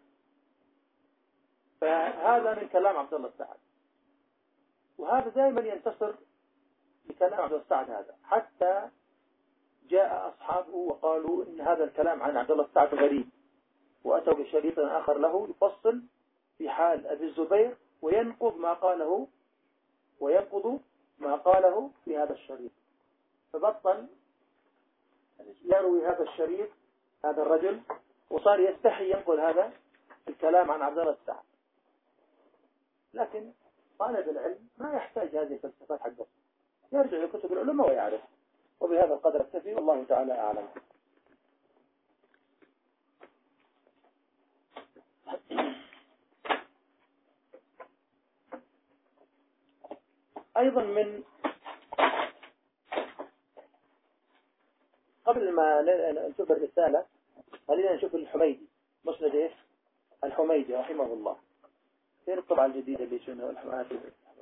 فهذا من كلام عبد الله السعد، وهذا دائما ينتصر بكلام عبد الله السعد هذا، حتى جاء أصحابه وقالوا إن هذا الكلام عن عبد الله السعد غريب، وأتوا بشريط آخر له يفصل في حال أبي الزبير وينقض ما قاله في هذا الشريط. فبطل يروي هذا الشريط هذا الرجل، وصار يستحي ينقل هذا الكلام عن عبد الله السعد. لكن طالب العلم ما يحتاج هذه الفلسفات حقته، يرجع لكتب العلماء ويعرف. وبهذا القدر اكتفي، والله تعالى أعلم. أيضا من قبل ما نشوف الرسالة خلينا نشوف الحميدي، مسند إيش الحميدي رحمه الله، فين الطبعة الجديدة اللي شنو الحميدي.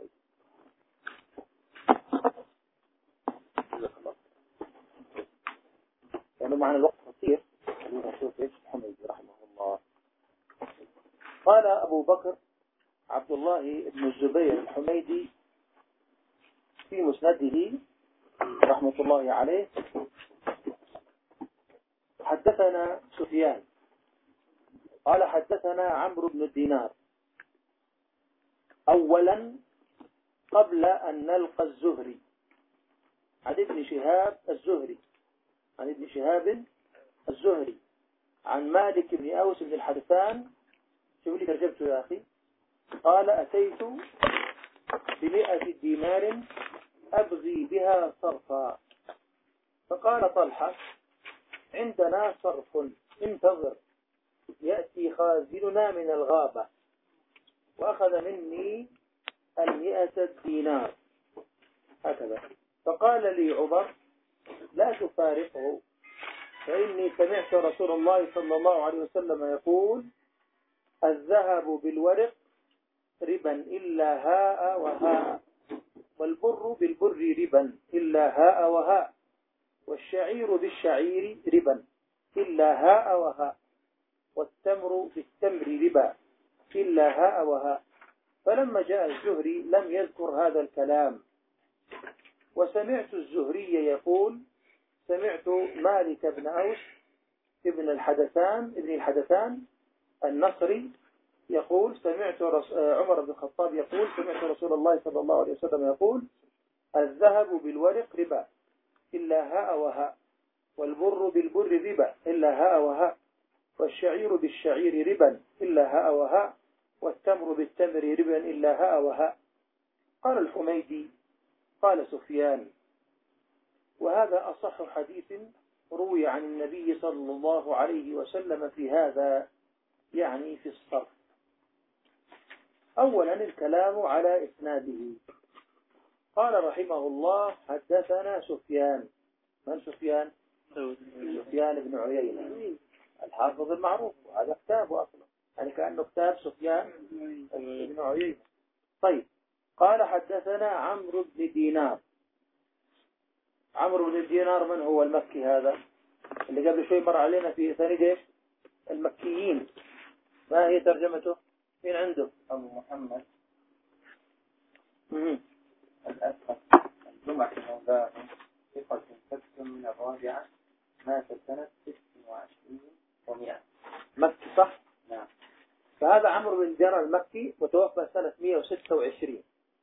يعني معنا الوقت قصير، خلينا نشوف إيش الحميدي رحمه الله. قال أبو بكر عبد الله بن الزبير الحميدي في مسنده رحمة الله عليه: حدثنا سفيان قال حدثنا عمرو بن الدينار. أولا قبل أن نلقى الزهري، عن ابن شهاب الزهري عن مالك بن أوس بن الحدثان. شوف لي ترجمته يا أخي. قال: أتيت ب100 دينار أبغي بها صرفا، فقال طلحة: عندنا صرف، انتظر يأتي خازننا من الغابة. وأخذ مني 100 دينار هكذا. فقال لي عمر: لا تفارقه، فإني سمعت رسول الله صلى الله عليه وسلم يقول: الذهب بالورق ربا إلا هاء وهاء، والبر بالبر ربا إلا هاء وهاء، والشعير بالشعير ربا إلا هاء وهاء، والتمر بالتمر ربا إلا هاء وهاء. فلما جاء الزهري لم يذكر هذا الكلام. وسمعت الزهري يقول: سمعت مالك بن أوس ابن الحدثان النصري يقول: سمعت عمر بن الخطاب يقول: سمعت رسول الله صلى الله عليه وسلم يقول: الذهب بالورق ربا إلا هاء وهاء، والبر بالبر ربا إلا هاء وهاء، والشعير بالشعير ربا إلا هاء وهاء، والتمر بالتمر ربا إلا هاء وهاء. قال الحميدي: قال سفيان: وهذا أصح حديث روي عن النبي صلى الله عليه وسلم في هذا، يعني في الصرف. أولا الكلام على إسناده. قال رحمه الله: حدثنا سفيان. من سفيان؟ سفيان بن عيينة الحافظ المعروف، وهذا كتابه أصلا، يعني كأنه كتاب سفيان بن عيينة. طيب، قال حدثنا عمرو بن دينار. عمرو بن دينار من هو؟ المكي هذا اللي قبل شوي مر علينا في سند المكيين. ما هي ترجمته؟ مين عنده؟ أبو محمد الأسقف الجمعي مولاه ثقة ثبت من الرابعة، مات سنة 26 و100. مكي صح؟ نعم. فهذا عمرو بن دينار المكي متوفى سنة 126.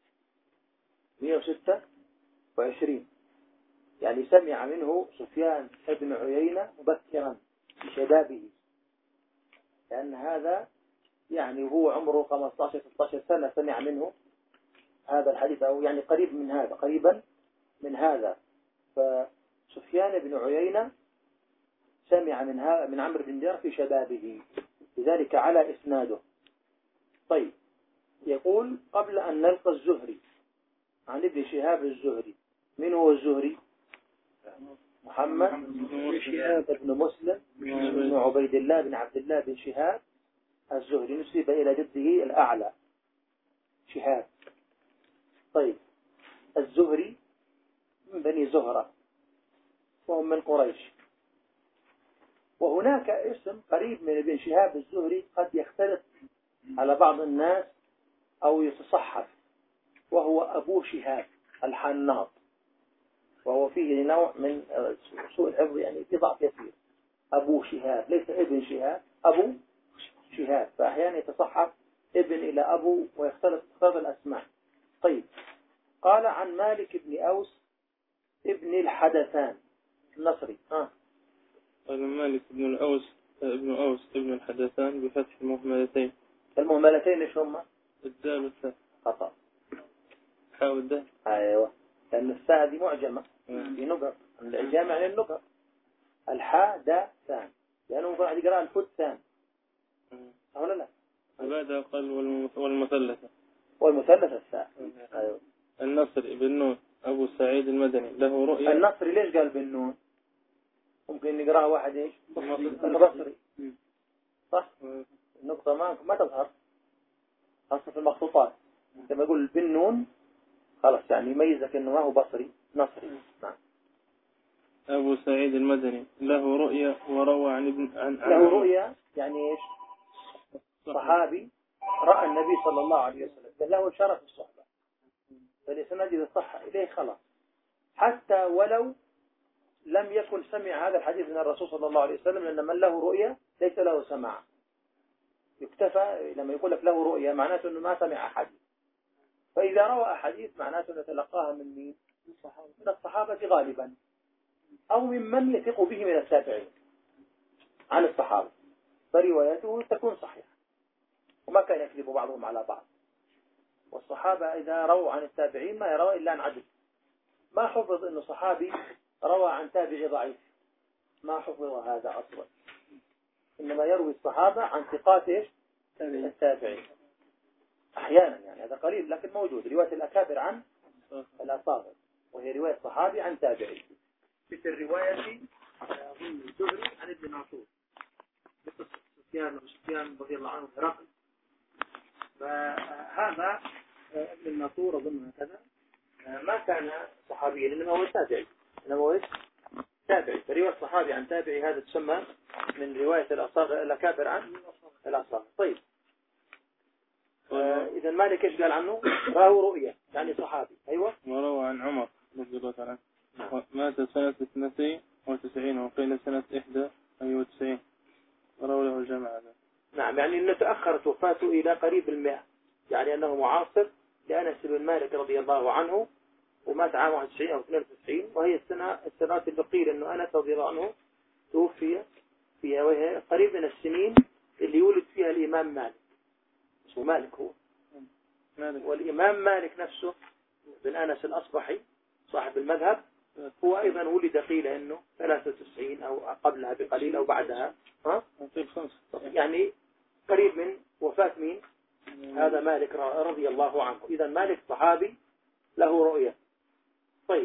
يعني سمع منه سفيان بن عيينة مبكرا في شبابه، لأن هذا يعني هو عمره 15-16 سنة سمع منه هذا الحديث، أو يعني قريب من هذا، قريبا من هذا. فسفيان بن عيينة سمع من عمرو بن دينار في شبابه، لذلك على إسناده. طيب، يقول قبل أن نلقى الزهري عن ابن شهاب الزهري. من هو الزهري؟ محمد بن شهاب بن مسلم بن عبيد الله بن عبد الله بن شهاب الزهري، نسب إلى جده الأعلى شهاب. طيب، الزهري من بني زهرة وهم من قريش. وهناك اسم قريب من ابن شهاب الزهري قد يختلف على بعض الناس أو يتصحف، وهو أبو شهاب الحناط، وهو فيه نوع من سوء الحفظ، يعني في ضعف يسير. أبو شهاب ليس ابن شهاب، أبو شهاب، فأحيانا يتصحف ابن إلى أبو ويختلف الأسماء. طيب، قال عن مالك بن أوس ابن الحدثان النصري. قال مالك بن أوس ابن الحدثان بفتح المهملتين. المهملتين ايش هما؟ الدال والثاء. خطأ. حاول الدال. ايوه، لأن الثاء دي معجمة في نقر، الإعجام يعني النقر. الحدثان لأنه ممكن يقرأ الفتان، أو لا؟ وبعدها قال والمثلثة. والمثلث الثاء. أيوه. النصر بن نون أبو سعيد المدني له رؤيا. النصر ليش قال بالنون؟ ممكن يقرأها واحد ايش؟ البصري. صح؟ النقطة ما تظهر خاصة في المخطوطات. لما يقول بالنون خلاص يعني يميزك انه ما هو بصري، نصري. نعم. أبو سعيد المدني له رؤيا وروى عن له رؤيا يعني ايش؟ صحابي رأى النبي صلى الله عليه وسلم، له شرف الصحبة، فالإسناد إذا صح إليه خلاص، حتى ولو لم يكن سمع هذا الحديث من الرسول صلى الله عليه وسلم، لأن من له رؤيا ليس له سماع. يكتفى لما يقول لك له رؤيا معناته أنه ما سمع حديث. فإذا روى أحاديث معناته أنه تلقاها من مين؟ من الصحابة غالبا، أو ممن يثق به من التابعين عن الصحابة، فروايته تكون صحيحة، وما كان يكذب بعضهم على بعض. والصحابة إذا رووا عن التابعين ما يروى إلا عن عدل. ما حفظ أنه صحابي روى عن تابعي ضعيف، ما حفظ هذا أصلا، إنما يروي الصحابة عن ثقات التابعين أحيانا، يعني هذا قليل لكن موجود. رواية الأكابر عن الأصاغر، وهي رواية صحابي عن تابعي، مثل رواية الزهري عن ابن ناصور مثل سفيان رضي الله عنه هرقل. فهذا ابن الناصور أظن هكذا ما كان صحابيا، إنما هو تابعي، إنما هو تابعي. فرواية الصحابي عن تابعي هذا تسمى من رواية الأكابر عن الأصاغر. طيب، إذا مالك إيش قال عنه؟ راه رؤية يعني صحابي. أيوة. وروى عن عمر رضي الله عنه مات سنة 92 وقيل سنة 91 وروى له الجماعة. نعم، يعني أنه تأخرت وفاته إلى قريب 100، يعني أنه معاصر لأنس بن مالك رضي الله عنه، ومات عام 91 أو 92، وهي السنوات اللي قيل أنه أنس رضي الله عنه توفي فيها، وهي قريب من السنين اللي يولد فيها الإمام مالك. اسمه مالك هو مالك. والإمام مالك نفسه بن أنس الأصبحي صاحب المذهب هو أيضا ولد قيل أنه 93 أو قبلها بقليل أو بعدها، يعني قريب من وفاة مين؟ هذا مالك رضي الله عنه. إذا مالك صحابي له رؤية. طيب،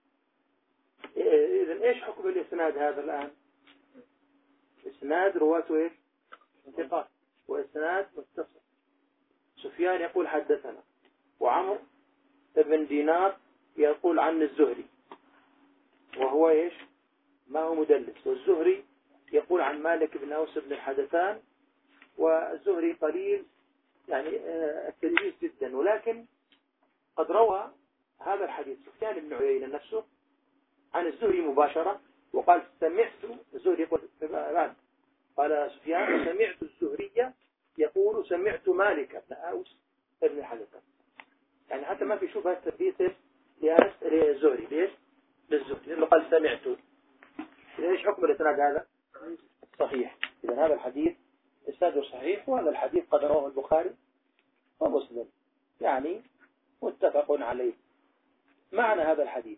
إذا إيش حكم الإسناد هذا الآن؟ إسناد رواته إيش؟ ثقات، وإسناد متصل. سفيان يقول حدثنا، وعمر بن دينار يقول عن الزهري، وهو إيش؟ ما هو مدلس. والزهري يقول عن مالك بن أوس بن الحدثان، والزهري قليل يعني التدليس جدا، ولكن قد روى هذا الحديث سفيان بن عيينة نفسه عن الزهري مباشرة، وقال سمعت الزهري يقول قال سفيان سمعت الزهري يقول سمعت مالك بن أوس بن الحدثان، يعني حتى ما في شبهة تثبيت للزهري. ليش؟ للزهري لأنه قال سمعت. ليش حكم الإسناد هذا؟ صحيح. إذا هذا الحديث إسناده صحيح، وهذا الحديث قد رواه البخاري ومسلم، يعني متفق عليه. معنى هذا الحديث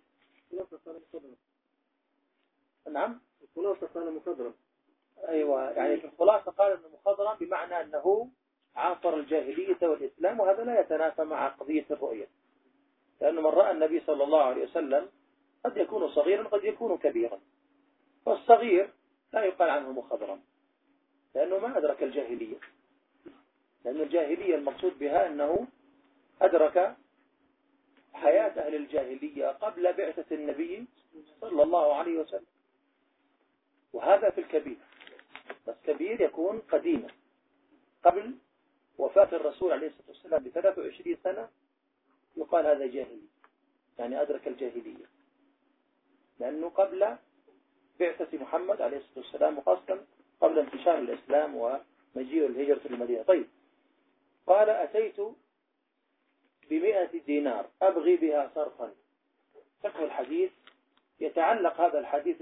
نعم الخلاصة قال مخضرم. أيوة، يعني في الخلاصة قال أنه مخضرم بمعنى أنه عاصر الجاهلية والإسلام، وهذا لا يتنافى مع قضية الرؤية، لأنه من رأى النبي صلى الله عليه وسلم قد يكون صغيرا قد يكون كبيرا، والصغير لا يقال عنه مخضرم لأنه ما أدرك الجاهلية، لأن الجاهلية المقصود بها أنه أدرك حياة أهل الجاهلية قبل بعثة النبي صلى الله عليه وسلم، وهذا في الكبير. بس كبير يكون قديما قبل وفاة الرسول عليه الصلاة والسلام ب23 سنة، يقال هذا جاهلي، يعني أدرك الجاهلية، لأنه قبل بعثة محمد عليه الصلاة والسلام، وخاصة قبل انتشار الإسلام ومجيء الهجرة في المدينة. طيب، قال أتيت ب100 دينار أبغي بها صرفا. فقه الحديث يتعلق هذا الحديث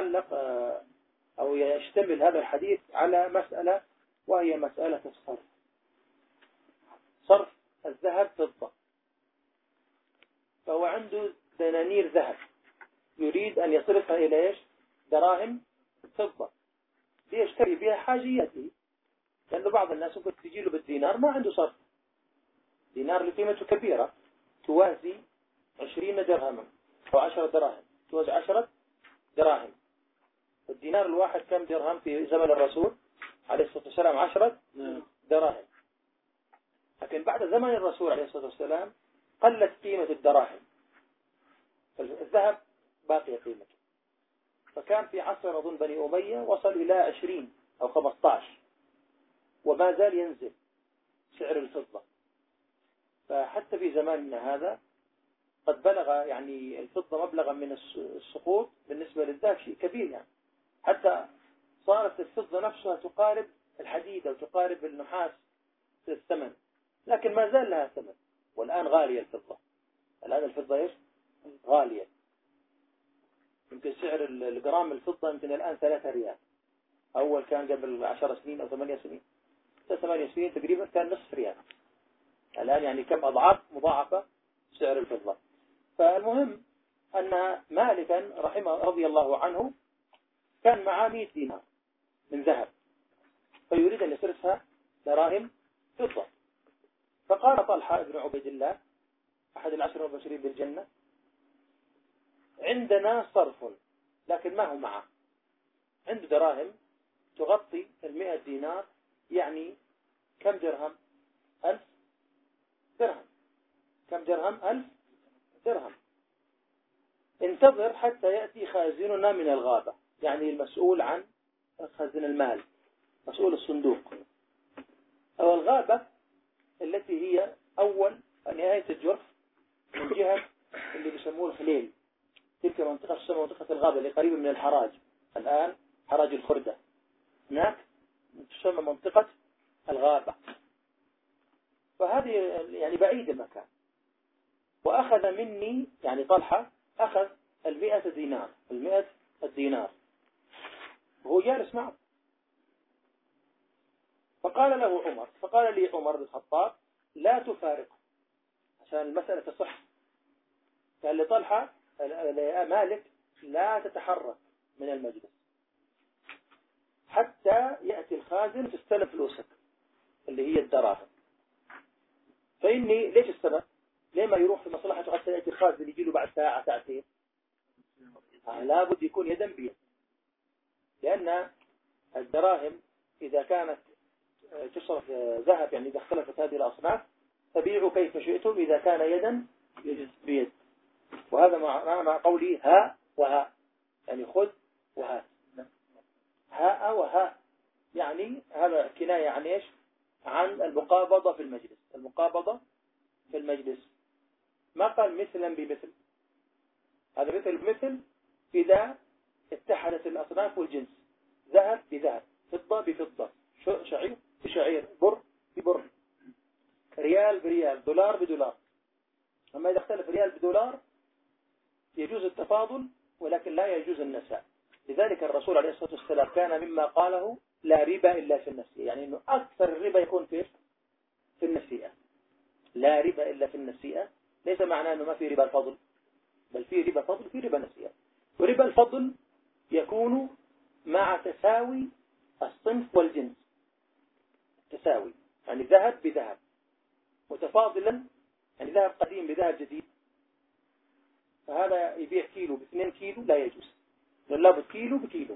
أو يشتمل هذا الحديث على مسألة، وهي مسألة الصرف، صرف الذهب فضة. فهو عنده دنانير ذهب يريد أن يصرفها إلى إيش؟ دراهم فضة ليشتري بها حاجياته، لأنه بعض الناس ممكن تجي له بالدينار ما عنده صرف، دينار لقيمته كبيرة توازي 20 درهما أو 10 دراهم، توازي 10 دراهم. الدينار الواحد كم درهم في زمن الرسول عليه الصلاة والسلام؟ 10 دراهم. لكن بعد زمن الرسول عليه الصلاة والسلام قلت قيمة الدراهم، الذهب باقي قيمته. فكان في عصر أظن بني أمية وصل إلى 20 أو 15، وما زال ينزل سعر الفضة. فحتى في زماننا هذا قد بلغ يعني الفضة مبلغا من السقوط بالنسبة للذهب شيء كبير، يعني حتى صارت الفضة نفسها تقارب الحديد أو تقارب النحاس في الثمن، لكن ما زال لها ثمن. والآن غالية الفضة، الآن الفضة إيش؟ غالية. يمكن سعر الجرام الفضة يمكن الآن 3 ريال، أول كان قبل 10 سنين أو 8 سنين، 8 سنين تقريبا كان نصف ريال، الآن يعني كم أضعاف مضاعفة سعر الفضة. فالمهم أن مالكا رحمه رضي الله عنه كان معاه 100 دينار من ذهب، فيريد أن يصرفها دراهم فضة. فقال طلحة بن عبيد الله أحد العشر المبشرين بالجنة عندنا صرف، لكن ما هو معه، عنده دراهم تغطي 100 دينار، يعني كم درهم؟ 1000 درهم. كم درهم؟ 1000 درهم. انتظر حتى يأتي خازننا من الغابة، يعني المسؤول عن خزن المال، مسؤول الصندوق أو الغابة التي هي أول نهاية الجرف من جهة اللي بيسموه الخليل، تلك منطقة تسمى منطقة الغابة اللي قريبة من الحراج، الآن حراج الخردة، هناك تسمى منطقة الغابة. فهذه يعني بعيد المكان. وأخذ مني يعني طلحة أخذ 100 دينار، 100 الدينار وهو جالس معه. فقال له عمر، فقال لي عمر بن الخطاب لا تفارقه عشان المسألة تصح. قال لطلحة مالك لا تتحرك من المجلس حتى يأتي الخازن تستلم فلوسك اللي هي الدراهم. فإني ليش السبب؟ ليه ما يروح في مصلحته حتى يأتي الخازن يجي له بعد ساعة ساعتين؟ لابد يكون يدا بيد، لأن الدراهم إذا كانت تصرف ذهب، يعني إذا اختلفت هذه الأصناف فبيعوا كيف شئتم إذا كان يدا بيد. وهذا مع قولي ها وها، يعني خذ وها. هاء وهاء، يعني هذا كناية عن إيش؟ عن المقابضة في المجلس. المقابضة في المجلس. ما قال مثلا بمثل، هذا مثل بمثل إذا اتحدت الأصناف والجنس، ذهب بذهب، فضة بفضة، شعير بشعير، بر ببر، ريال بريال، دولار بدولار. أما إذا اختلف ريال بدولار يجوز التفاضل ولكن لا يجوز النساء. لذلك الرسول عليه الصلاة والسلام كان مما قاله لا ربا إلا في النسيئة، يعني أنه أكثر الربا يكون في النسيئة. لا ربا إلا في النسيئة ليس معناه أنه ما في ربا الفضل، بل في ربا فضل في ربا نسيئة. وربا الفضل يكون مع تساوي الصنف والجنس، تساوي يعني ذهب بذهب، متفاضلا يعني ذهب قديم بذهب جديد. فهذا يبيع كيلو ب2 كيلو لا يجوز، لابد كيلو بكيلو.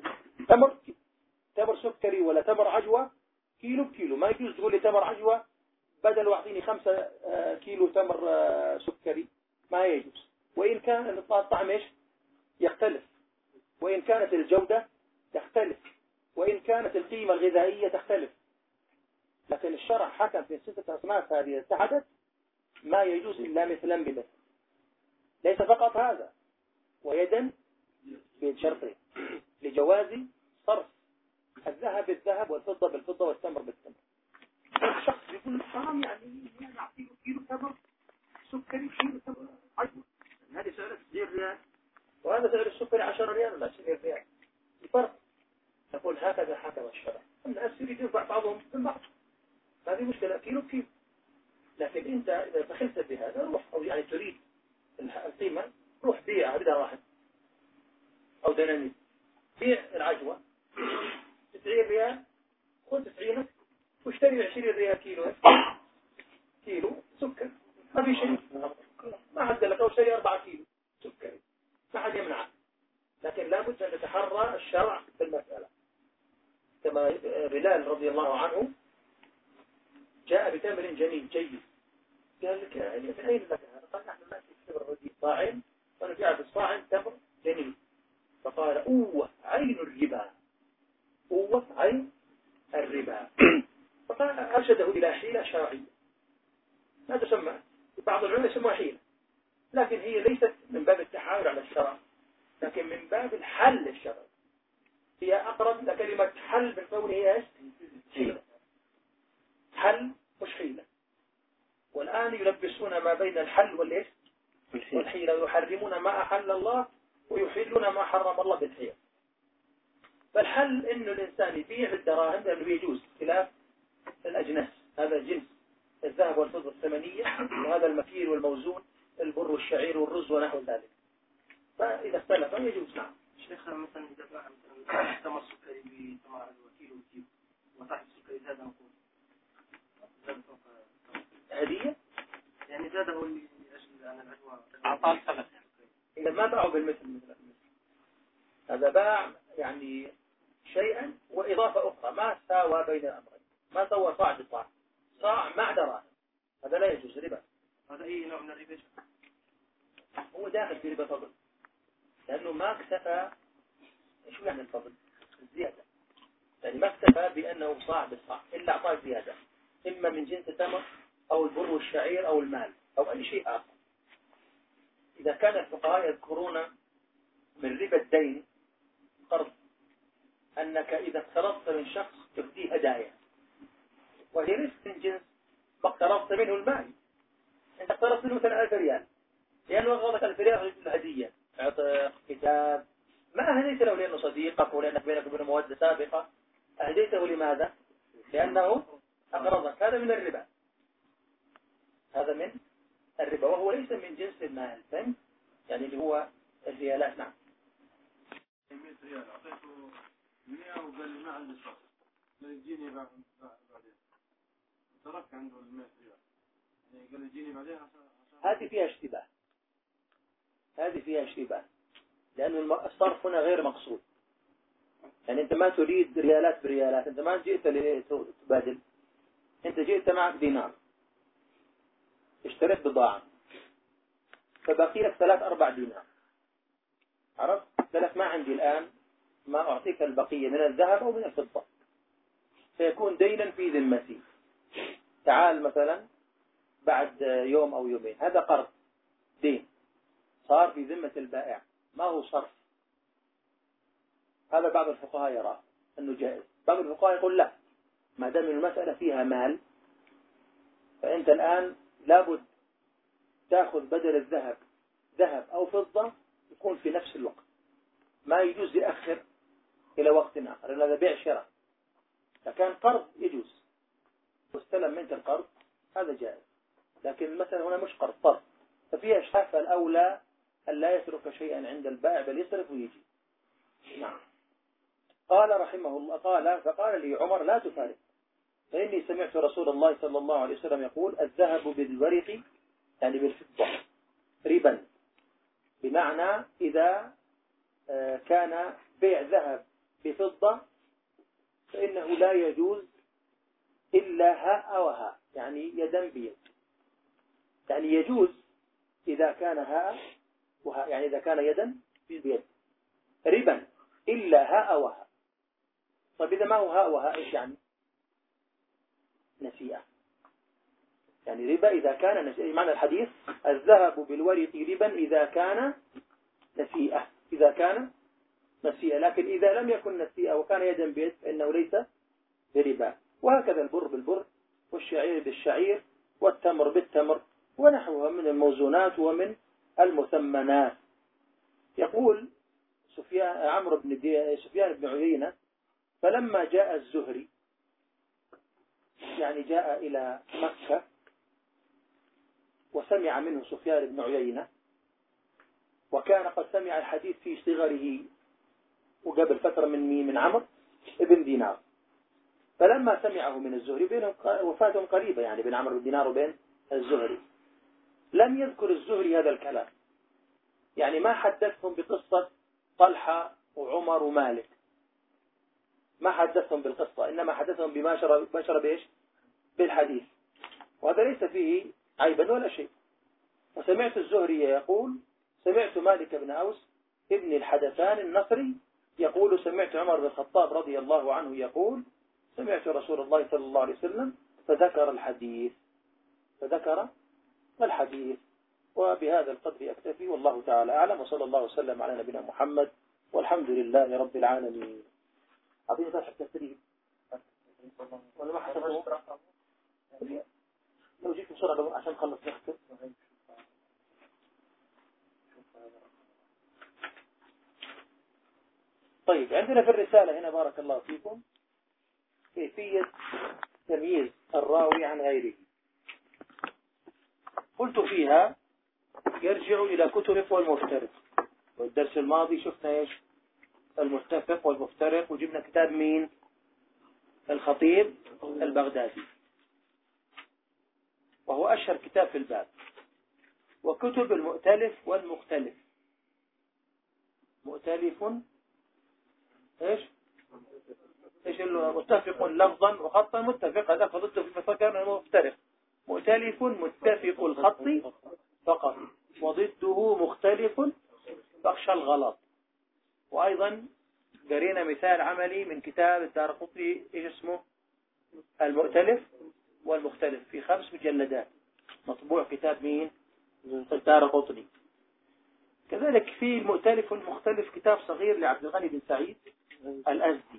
تمر سكري ولا تمر عجوة كيلو بكيلو، ما يجوز تقول لي تمر عجوة بدل واعطيني 5 كيلو تمر سكري، ما يجوز. وإن كان الطعم ايش يختلف، وإن كانت الجودة تختلف، وإن كانت القيمة الغذائية تختلف، لكن الشرع حكم في 6 أصناف هذه اتحدت ما يجوز إلا مثلا بمثل. ليس فقط هذا، ويدا بشرطين لجواز صرف الذهب بالذهب والفضة بالفضة والتمر بالتمر. الشخص يقول حرام، يعني نعطيه كيلو تمر سكري كيلو تمر عجوة، هذه سعر 2 ريال وهذا سعر السكري 10 ريال ولا 20 ريال، الفرق. نقول هكذا حكم الشرع. الناس يريدون بعضهم من بعض، هذه مشكلة كيلو بكيلو. لكن انت اذا دخلت بهذا روح، او يعني تريد القيمة روح بيع بدراهم او دنانير، بيع العجوة 90 ريال، خذ 90 واشتري 20 ريال كيلو سكر، ما في شيء، ما حد لك، او اشتري 4 كيلو سكر، ما حد يمنعك. لكن لابد ان تتحرى الشرع في المسألة. كما بلال رضي الله عنه جاء بتمر جميل جيد، قال لك من أين لك هذا؟ قال نحن نأتي بتمر رديء صاعين ونبيع بالصاع تمر جميل. فقال أوه عين الربا، أوه عين الربا. فقال أرشده إلى حيلة شرعية، ما تسمى، بعض العلماء يسموها حيلة، لكن هي ليست من باب التحايل على الشرع، لكن من باب الحل الشرعي. هي أقرب لكلمة حل من كونه هي حيلة، حل مش حيلة. والآن يلبسون ما بين الحل والحيلة، ويحرمون ما أحل الله ويحلون ما حرم الله بالحيلة. فالحل إنه الإنسان يبيع بالدراهم لأنه يجوز خلاف الأجناس، هذا جنس الذهب والفضة الثمنية، وهذا المكيل والموزون البر والشعير والرز ونحو ذلك. فإذا اختلف يجوز. نعم شيخ، مثلا إذا باع مثلا تمر سكري بتمر عجوة كيلو وصاحب السكري زاد نقول هدية، يعني زاده لأجل أن العجوة أعطاه ثمن. إذا ما باعوا بالمثل هذا باع يعني شيئا وإضافة أخرى، ما ساوى بين الأمرين، ما سوى صاع بصاع، صاع مع دراهم، هذا لا يجوز ربا. هذا أي نوع من الربا؟ هو داخل في ربا فضل، لأنه ما اكتفى. شو يعني الفضل؟ الزيادة، يعني ما اكتفى بأنه صاع بالصاع إلا أعطاه زيادة، إما من جنس التمر أو البر والشعير أو المال أو أي شيء آخر. إذا كان الفقهاء يذكرون من ربا الدين قرض، أنك إذا اقترضت من شخص تهديه هدايا، وهي ليست من جنس ما اقترضت منه المال. أنت اقترضت منه مثلا 1000 ريال، لأنه أغضك 1000 ريال الهدية، عطق كتاب، ما أهديت له لأنه صديقك ولأنك بينك وبينه مودة سابقة، أهديته لماذا؟ لأنه أقرضك. هذا من الربا، هذا من الربا، وهو ليس من جنس المال، فهمت؟ يعني اللي هو الريالات. نعم 100 ريال أعطيته 100 وقال لي ما عندي صرف، يجيني بعدين ترك عنده 100 ريال، يعني قال يجيني بعدين هذه فيها اشتباه، هذه فيها اشتباه، لأن الصرف هنا غير مقصود. يعني أنت ما تريد ريالات بريالات، أنت ما جئت لتبادل، أنت جئت معك دينار، اشتريت بضاعة فبقي لك 3-4 دينار، عرفت؟ قال لك ما عندي الآن ما أعطيك البقية من الذهب أو من الفضة، فيكون دينا في ذمتي. تعال مثلا بعد يوم أو يومين، هذا قرض دين صار في ذمة البائع، ما هو صرف. هذا بعض الفقهاء يرى أنه جائز، بعض الفقهاء يقول لا، ما دام المسألة فيها مال فأنت الآن لابد تأخذ بدل الذهب ذهب أو فضة يكون في نفس الوقت، ما يجوز يأخر إلى وقت آخر، لأن هذا بيع شراء. فكان قرض يجوز واستلم منك القرض هذا جائز، لكن المسألة هنا مش قرض طرف، ففيها إشحاف الأولى أن لا يترك شيئا عند البائع بل يصرف ويجي. نعم. قال رحمه الله قال فقال لي عمر لا تفارق، فإني سمعت رسول الله صلى الله عليه وسلم يقول الذهب بالورق يعني بالفضة ربا، بمعنى إذا كان بيع ذهب بفضة فإنه لا يجوز إلا هاء وهاء، يعني يدا بيد، يعني يجوز إذا كان هاء وهاء، يعني إذا كان يدا بيد ربا إلا هاء وهاء. طيب إذا ما هو هاء وهاء إيش يعني؟ نسيئة، يعني ربا إذا كان نسيئة. معنى الحديث الذهب بالورق ربا إذا كان نسيئة، إذا كان نسيئة، لكن إذا لم يكن نسيئة وكان يدا بيد فإنه ليس بربا. وهكذا البر بالبر والشعير بالشعير والتمر بالتمر ونحوها من الموزونات ومن المثمنات. يقول سفيان بن عيينة فلما جاء الزهري، يعني جاء إلى مكة وسمع منه سفيان بن عيينة، وكان قد سمع الحديث في صغره وقبل فترة من عمرو بن دينار، فلما سمعه من الزهري بينهم وفاتهم قريبة، يعني بين عمرو بن دينار وبين الزهري، لم يذكر الزهري هذا الكلام، يعني ما حدثهم بقصة طلحة وعمر ومالك، ما حدثهم بالقصة، إنما حدثهم بما شرب بإيش؟ بالحديث، وهذا ليس فيه عيبا ولا شيء. وسمعت الزهري يقول سمعت مالك بن أوس ابن الحدثان النصري يقول سمعت عمر بن الخطاب رضي الله عنه يقول سمعت رسول الله صلى الله عليه وسلم فذكر الحديث. وبهذا القدر أكتفي، والله تعالى أعلم، وصلى الله وسلم على نبينا محمد والحمد لله رب العالمين. أعطيني بس التسريب ولا ما حسبه؟ لو جيت بسرعة عشان نخلص نختم. طيب عندنا في الرسالة هنا بارك الله فيكم كيفية تمييز الراوي عن غيره. قلت فيها يرجع إلى كتب والمفترق، والدرس الماضي شفنا إيش؟ المتفق والمفترق، وجبنا كتاب مين؟ الخطيب البغدادي، وهو أشهر كتاب في الباب. وكتب المؤتلف والمختلف، مؤتلف إيش متفق لفظا وخطا، متفق هذا خلطته في فكرنا مفترق. مؤتلف متفق الخط فقط، وضده مختلف فاخشى الغلط. وأيضا قرينا مثال عملي من كتاب الدارقطني إيش اسمه؟ المؤتلف والمختلف، في 5 مجلدات، مطبوع كتاب مين؟ الدارقطني. كذلك في المؤتلف والمختلف كتاب صغير لعبد الغني بن سعيد الأزدي،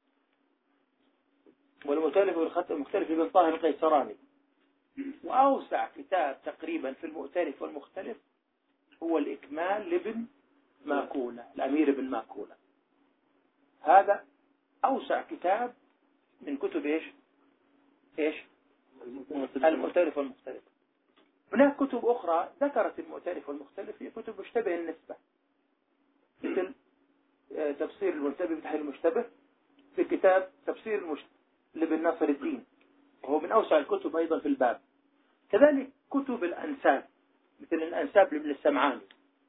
والمؤتلف والمختلف لابن طاهر القيسراني. وأوسع كتاب تقريبا في المؤتلف والمختلف هو الإكمال لابن ماكولة، الأمير بن ماكولة. هذا أوسع كتاب من كتب إيش المؤتلف والمختلف. هناك كتب أخرى ذكرت المؤتلف والمختلف في كتب مشتبه النسبة، مثل تفسير المنتبه بتحليل المشتبه، في كتاب تفسير المشتبه لابن ناصر الدين، وهو من أوسع الكتب أيضا في الباب. كذلك كتب الأنساب مثل الأنساب لابن السمعاني،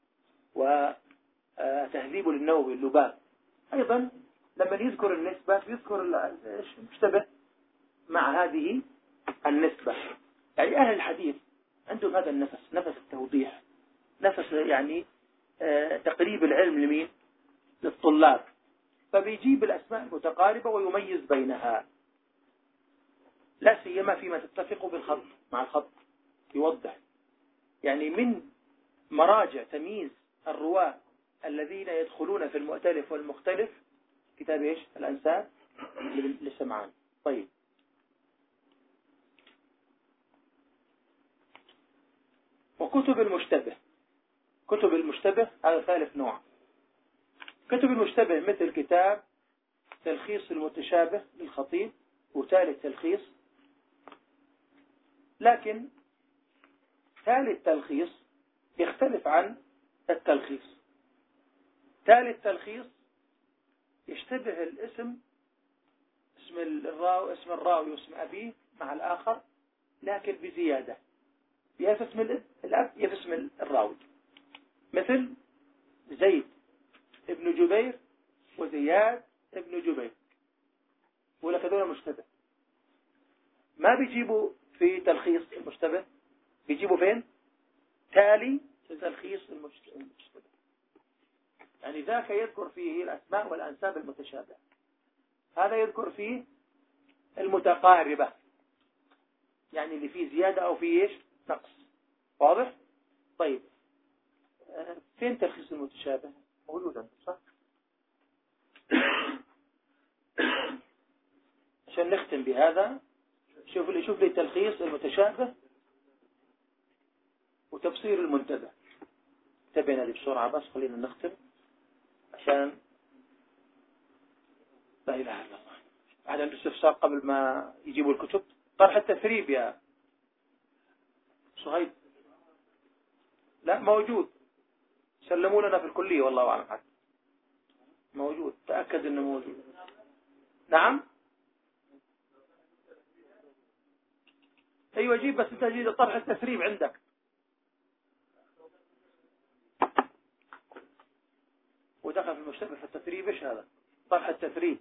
وتهذيب للنووي اللباب، أيضا لما يذكر النسبة يذكر المشتبه مع هذه النسبة. يعني أهل الحديث عندهم هذا النفس، نفس التوضيح، نفس يعني تقريب العلم لمين؟ للطلاب. فبيجيب الأسماء المتقاربة ويميز بينها، لا سيما فيما تتفق بالخط مع الخط يوضح. يعني من مراجع تمييز الرواة الذين يدخلون في المؤتلف والمختلف كتاب إيش؟ الأنساب للسمعان. طيب، وكتب المشتبه. كتب المشتبه هذا ثالث نوع. كتب المشتبه مثل كتاب تلخيص المتشابه للخطيب وثالث تلخيص، لكن ثالث تلخيص يختلف عن التلخيص. ثالث تلخيص يشتبه الاسم، اسم الراوي واسم أبيه مع الآخر، لكن بزيادة، يا في اسم الأب يا في اسم الراوي، مثل زيد ابن جبير وزياد ابن جبير، ولا هذول مشتبه. ما بيجيبوا في تلخيص المشتبه، بيجيبوا فين؟ تالي تلخيص المشتبه. يعني ذاك يذكر فيه الأسماء والأنساب المتشابهة، هذا يذكر فيه المتقاربة، يعني اللي فيه زيادة أو فيه إيش؟ نقص. واضح؟ طيب، فين تلخيص المتشابه؟ موجودا صح؟ عشان نختم بهذا، شوف لي تلخيص المتشابه وتفسير المنتبه. تبعنا لي بسرعة بس، خلينا نختم عشان لا إله إلا الله. أحد عنده استفسار قبل ما يجيبوا الكتب؟ طرح التثريب يا صهيب. لا موجود، سلموا لنا في الكلية والله أعلم. حد موجود، تأكد أنه موجود. نعم أيوة جيب، بس أنت جيد طرح التثريب عندك. ودخل في المشتبه في التثريب. إيش هذا؟ طرح التثريب.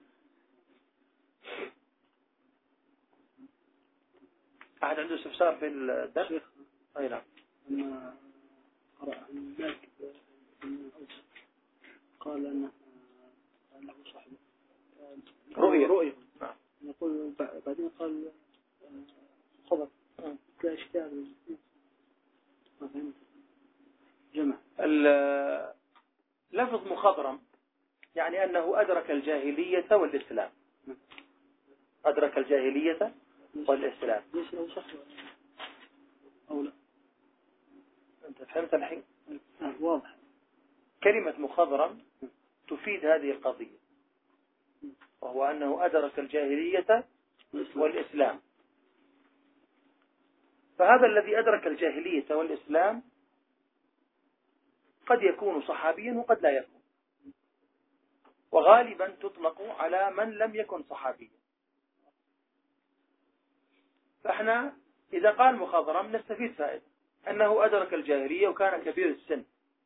أحد عنده استفسار في الدرس؟ أي نعم. لما قرأ عن مالك بن أوس قال أنه صاحب رؤية. نعم. يقول بعدين قال خبر كأشكال ما فهمت جمع. لفظ مخضرم يعني أنه أدرك الجاهلية والإسلام. أدرك الجاهلية والإسلام. ليش لو صح أو لا؟ أنت فهمت الحين؟ واضح. كلمة مخضرم تفيد هذه القضية، وهو أنه أدرك الجاهلية والإسلام. فهذا الذي أدرك الجاهلية والإسلام قد يكون صحابيا وقد لا يكون، وغالبا تطلق على من لم يكن صحابيا. فإحنا إذا قال مخضرم نستفيد فائدة أنه أدرك الجاهلية وكان كبير السن،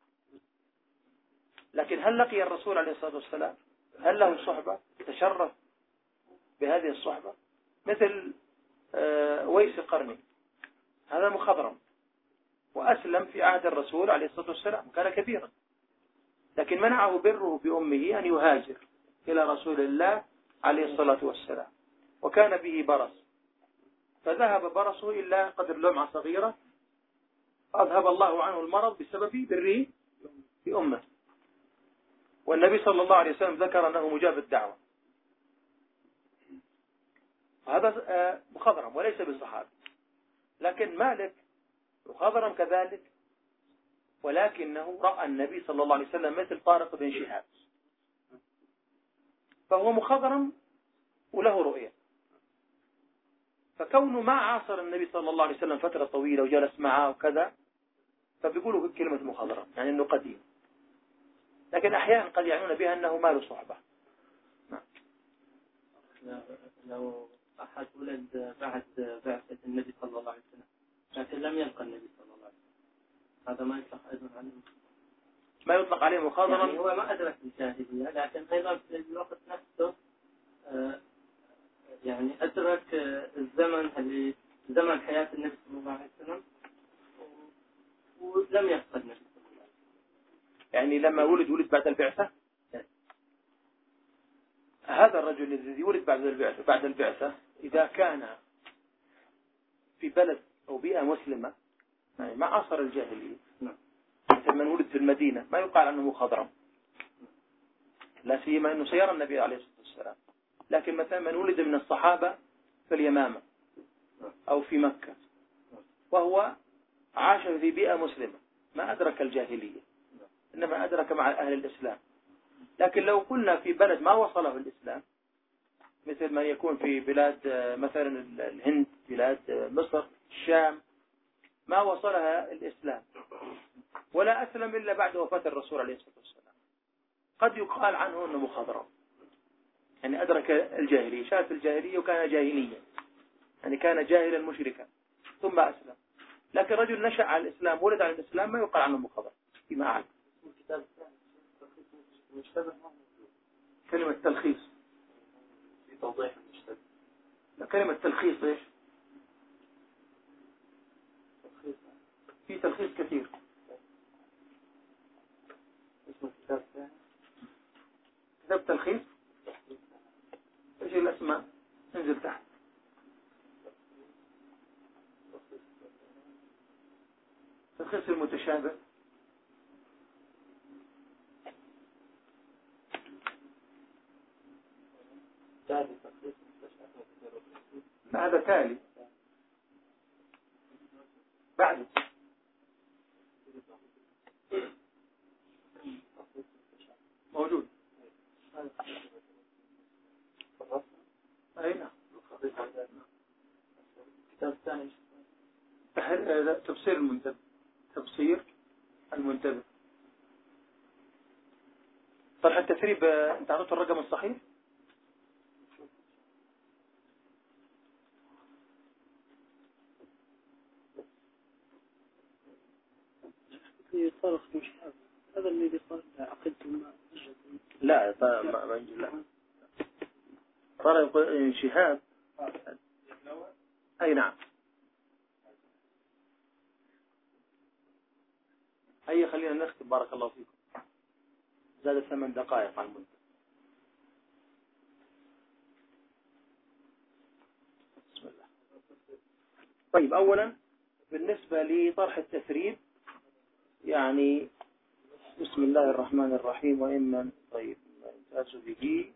لكن هل لقي الرسول عليه الصلاة والسلام؟ هل له صحبة تشرف بهذه الصحبة؟ مثل ويس القرني، هذا مخضرم وأسلم في عهد الرسول عليه الصلاة والسلام، كان كبيرا، لكن منعه بره بأمه أن يهاجر إلى رسول الله عليه الصلاة والسلام، وكان به برص، فذهب برصه إلا قدر لمعة صغيرة، أذهب الله عنه المرض بسبب بره بأمه. والنبي صلى الله عليه وسلم ذكر أنه مجاب الدعوة. هذا مخضرم وليس بالصحابي. لكن مالك مخضرم كذلك، ولكنه رأى النبي صلى الله عليه وسلم مثل طارق بن شهاب، فهو مخضرم وله رؤية. فكونه ما عاصر النبي صلى الله عليه وسلم فترة طويلة وجلس معه وكذا، فبيقولوا كلمة مخضرم يعني أنه قديم، لكن أحيانا قد يعنون بها أنه ما له صحبة. لو أحد ولد بعد بعثة النبي صلى الله عليه وسلم لكن لم يلقى النبي صلى الله عليه وسلم، هذا ما يطلق أيضا عليه؟ ما يطلق عليه مخضرم. يعني هو ما أدرك الجاهلية، لكن أيضا في الوقت نفسه يعني أدرك الزمن اللي زمن حياة النبي صلى الله عليه وسلم ولم يفقد النبي صلى الله عليه وسلم. يعني لما ولد بعد البعثة. الرجل الذي ولد بعد البعثة إذا كان في بلد أو بيئة مسلمة يعني ما عصر الجاهلية، مثل من ولد في المدينة ما يقال عنه مخضرم، لا سيما أنه سيرى النبي عليه الصلاة والسلام. لكن مثلا من ولد من الصحابة في اليمامة أو في مكة وهو عاش في بيئة مسلمة ما أدرك الجاهلية، إنما أدرك مع أهل الإسلام. لكن لو قلنا في بلد ما وصله الإسلام، مثل ما يكون في بلاد مثلا الهند، بلاد مصر، الشام، ما وصلها الإسلام ولا أسلم إلا بعد وفاة الرسول عليه الصلاة والسلام، قد يقال عنه أنه مخضرم، يعني أدرك الجاهلية، شاف الجاهلية وكان جاهليا، يعني كان جاهلا مشركا ثم أسلم. لكن رجل نشأ على الإسلام ولد على الإسلام ما يقال عنه مخضرم فيما أعلم. كلمة تلخيص في توضيح المشتبه. كلمة تلخيص إيش؟ في تلخيص كثير. اسم الكتاب ثاني كتاب تلخيص. ايش الاسماء؟ انزل تحت. تلخيص المتشابه. هذا تالي بعد موجود. أين؟ الكتاب الثاني تفسير المنتبه. تفسير المنتبه. طرح التثريب. انت عرفت الرقم الصحيح؟ في طرق مشابه هذا الذي قال عقدت ما لا لا طرق شهاب. أي نعم. هيا خلينا نختم بارك الله فيكم. زاد 8 دقائق على المدة. بسم الله. طيب أولا بالنسبة لطرح التثريب يعني بسم الله الرحمن الرحيم وإما طيب امتاز به.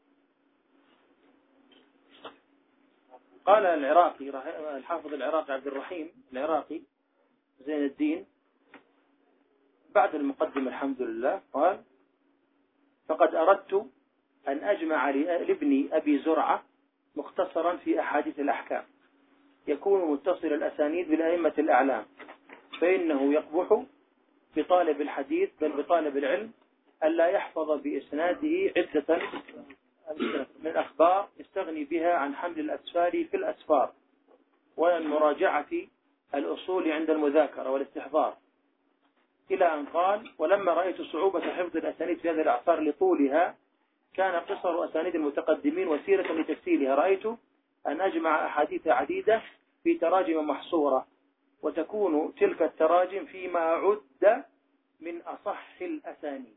قال العراقي الحافظ العراقي عبد الرحيم العراقي زين الدين بعد المقدمة الحمد لله قال: فقد أردت أن أجمع لابن أبي زرعة مختصرا في أحاديث الأحكام يكون متصل الأسانيد بالأئمة الأعلام، فإنه يقبح بطالب الحديث بل بطالب العلم ألا يحفظ بإسناده عدة من أخبار يستغني بها عن حمل الأسفار في الأسفار وعن مراجعة الأصول عند المذاكرة والاستحضار، إلى أن قال: ولما رأيت صعوبة حفظ الأسانيد في هذه الأعصار لطولها كان قصر أسانيد المتقدمين وسيرة لتسهيلها، رأيت أن أجمع أحاديث عديدة في تراجم محصورة، وتكون تلك التراجم فيما عد من أصح الأسانيد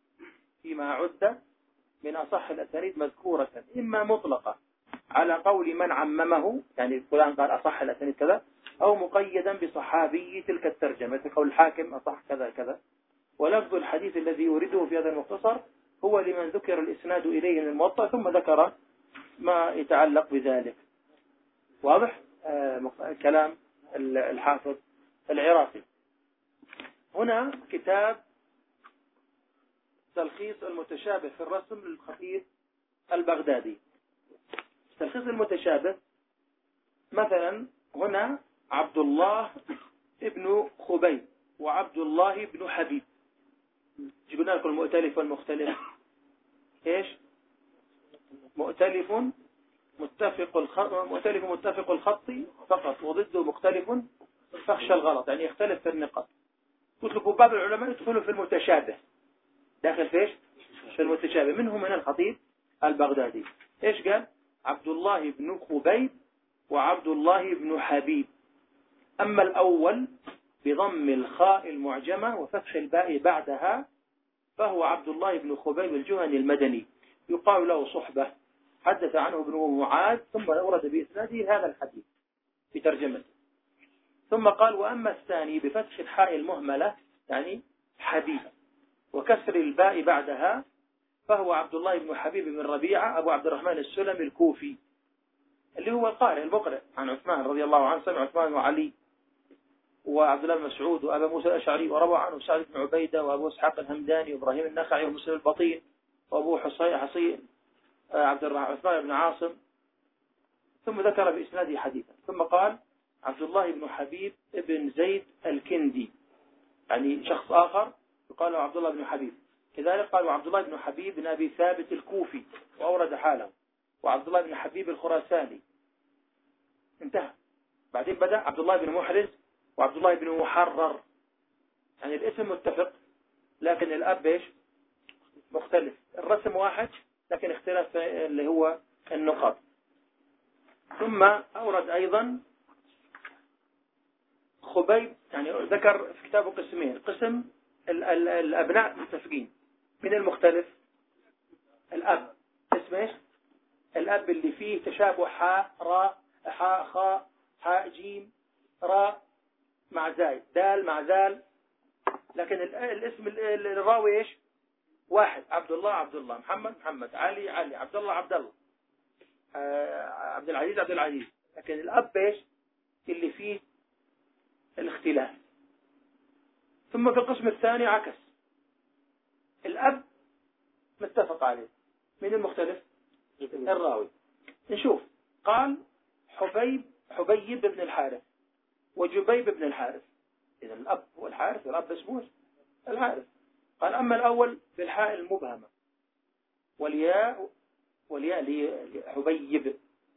مذكورة إما مطلقة على قول من عممه، يعني فلان قال أصح الأسانيد كذا، أو مقيدا بصحابي تلك الترجمة مثل قول الحاكم أصح كذا كذا. ولفظ الحديث الذي يريده في هذا المختصر هو لمن ذكر الإسناد إليه من الموطأ ثم ذكر ما يتعلق بذلك. واضح كلام الحافظ العراقي. هنا كتاب تلخيص المتشابه في الرسم للخطيب البغدادي. تلخيص المتشابه مثلا هنا عبد الله ابن خبيب وعبد الله ابن حبيب. جبنا لكم المؤتلف والمختلف. ايش؟ مؤتلف متفق الخط فقط، وضده مختلف فخشى الغلط، يعني يختلف في النقط. يطلقوا بعض العلماء يدخلوا في المتشابه، داخل فيش في المتشابه، منهم من الخطيب البغدادي. ايش قال؟ عبد الله بن خبيب وعبد الله بن حبيب. أما الأول بضم الخاء المعجمة وفتح الباء بعدها فهو عبد الله بن خبيب الجهني المدني، يقال له صحبة، حدث عنه ابن معاذ ثم أورد بإسناده هذا الحديث في ترجمته. ثم قال وأما الثاني بفتح الحاء المهملة يعني حبيب وكسر الباء بعدها فهو عبد الله بن حبيب بن ربيعة أبو عبد الرحمن السلمي الكوفي اللي هو القارئ المقرئ عن عثمان رضي الله عنه، سمع عثمان وعلي وعبد الله بن مسعود وأبا موسى الأشعري، وروى عنه سعد بن عبيدة وأبو إسحاق الهمداني وإبراهيم النخعي ومسلم البطين وأبو حصين عبد عثمان بن عاصم. ثم ذكر بإسناده حديثا ثم قال عبد الله بن حبيب ابن زيد الكندي يعني شخص آخر يقال عبد الله بن حبيب. كذلك قالوا عبد الله بن حبيب بن أبي ثابت الكوفي وأورد حاله، وعبد الله بن حبيب الخراساني انتهى. بعدين بدأ عبد الله بن محرز وعبد الله بن محرر، يعني الاسم متفق لكن الأب ايش مختلف، الرسم واحد لكن اختلاف اللي هو النقاط. ثم أورد أيضا خبيب، يعني ذكر في كتابه قسمين، قسم الأبناء متفقين، من المختلف الأب، اسمه ايش الأب اللي فيه تشابه حاء راء حاء خاء حاء جيم راء مع زاي دال مع زال، لكن الاسم الراوي ايش واحد، عبد الله محمد علي عبد الله عبد العزيز، لكن الأب ايش اللي فيه الاختلاف. ثم في القسم الثاني عكس، الأب متفق عليه، من المختلف الراوي. نشوف قال حبيب بن الحارث وجبيب بن الحارث، إذا الأب هو الحارث والأب اسمه الحارث. قال أما الأول بالحاء المبهمة والياء حبيب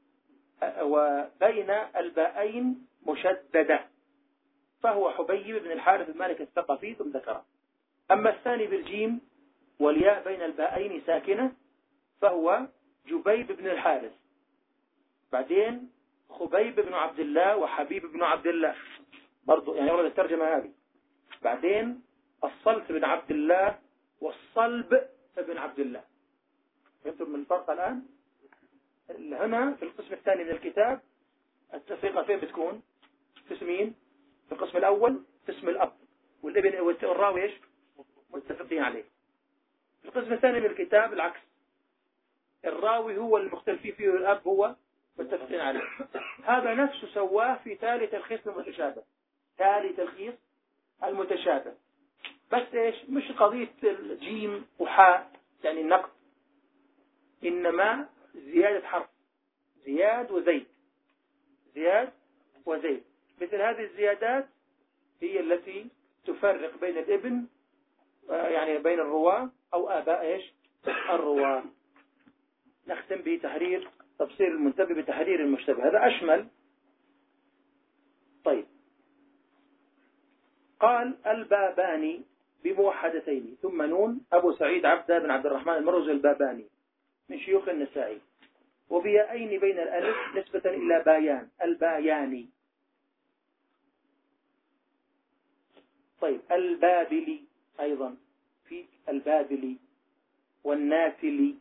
وبين الباءين مشددة فهو حبيب بن الحارث المالك الثقفي ثم ذكره. أما الثاني بالجيم والياء بين الباءين ساكنة فهو جبيب بن الحارث، بعدين خبيب بن عبد الله وحبيب بن عبد الله برضو يعني ورد الترجمة هذه، بعدين الصلت بن عبد الله والصلب بن عبد الله. فهمتم من الفرق الآن؟ هنا في القسم الثاني من الكتاب التفرقة فين بتكون؟ في اسمين، في القسم الأول في اسم الأب والابن والراوي ايش متفقين عليه. في القسم الثاني من الكتاب العكس، الراوي هو المختلف فيه والأب هو متفقين عليه. هذا نفسه سواه في تالي تلخيص المتشابه، بس ايش مش قضية الجيم وحاء يعني النقد، إنما زيادة حرف، زياد وزيد. مثل هذه الزيادات هي التي تفرق بين الابن يعني بين الرواة أو آباء ايش الرواة. نختم بتحرير تفسير المنتبه بتحرير المشتبه، هذا أشمل. طيب قال الباباني بموحدتين ثم نون أبو سعيد عبده بن عبد الرحمن المروزي الباباني من شيوخ النسائي، وبيائين بين الألف نسبة إلى بايان الباياني. طيب البابلي أيضا في البابلي والناتلي،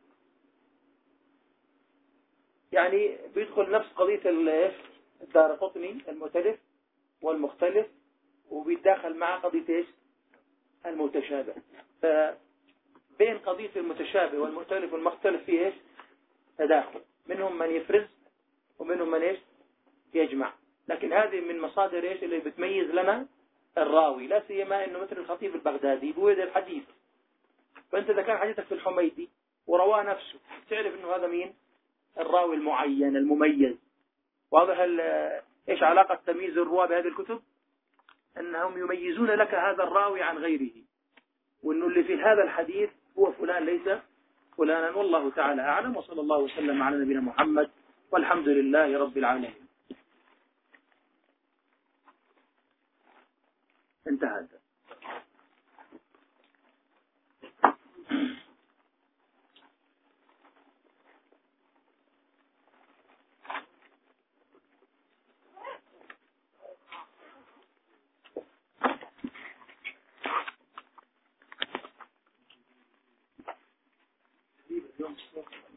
يعني بيدخل نفس قضية الدارقطني المؤتلف والمختلف، وبيتداخل مع قضية المتشابه. فبين قضية المتشابه والمؤتلف والمختلف فيه تداخل، منهم من يفرز ومنهم من يجمع، لكن هذه من مصادر اللي بتميز لنا الراوي، لا سيما انه مثل الخطيب البغدادي بوجد الحديث، فانت اذا كان حديثك في الحميدي ورواه نفسه تعرف انه هذا مين الراوي المعين المميز. واضح ايش علاقة تمييز الرواة بهذه الكتب؟ انهم يميزون لك هذا الراوي عن غيره، وانه اللي في هذا الحديث هو فلان ليس فلانا. والله تعالى اعلم، وصلى الله وسلم على نبينا محمد والحمد لله رب العالمين. انتهى. اليوم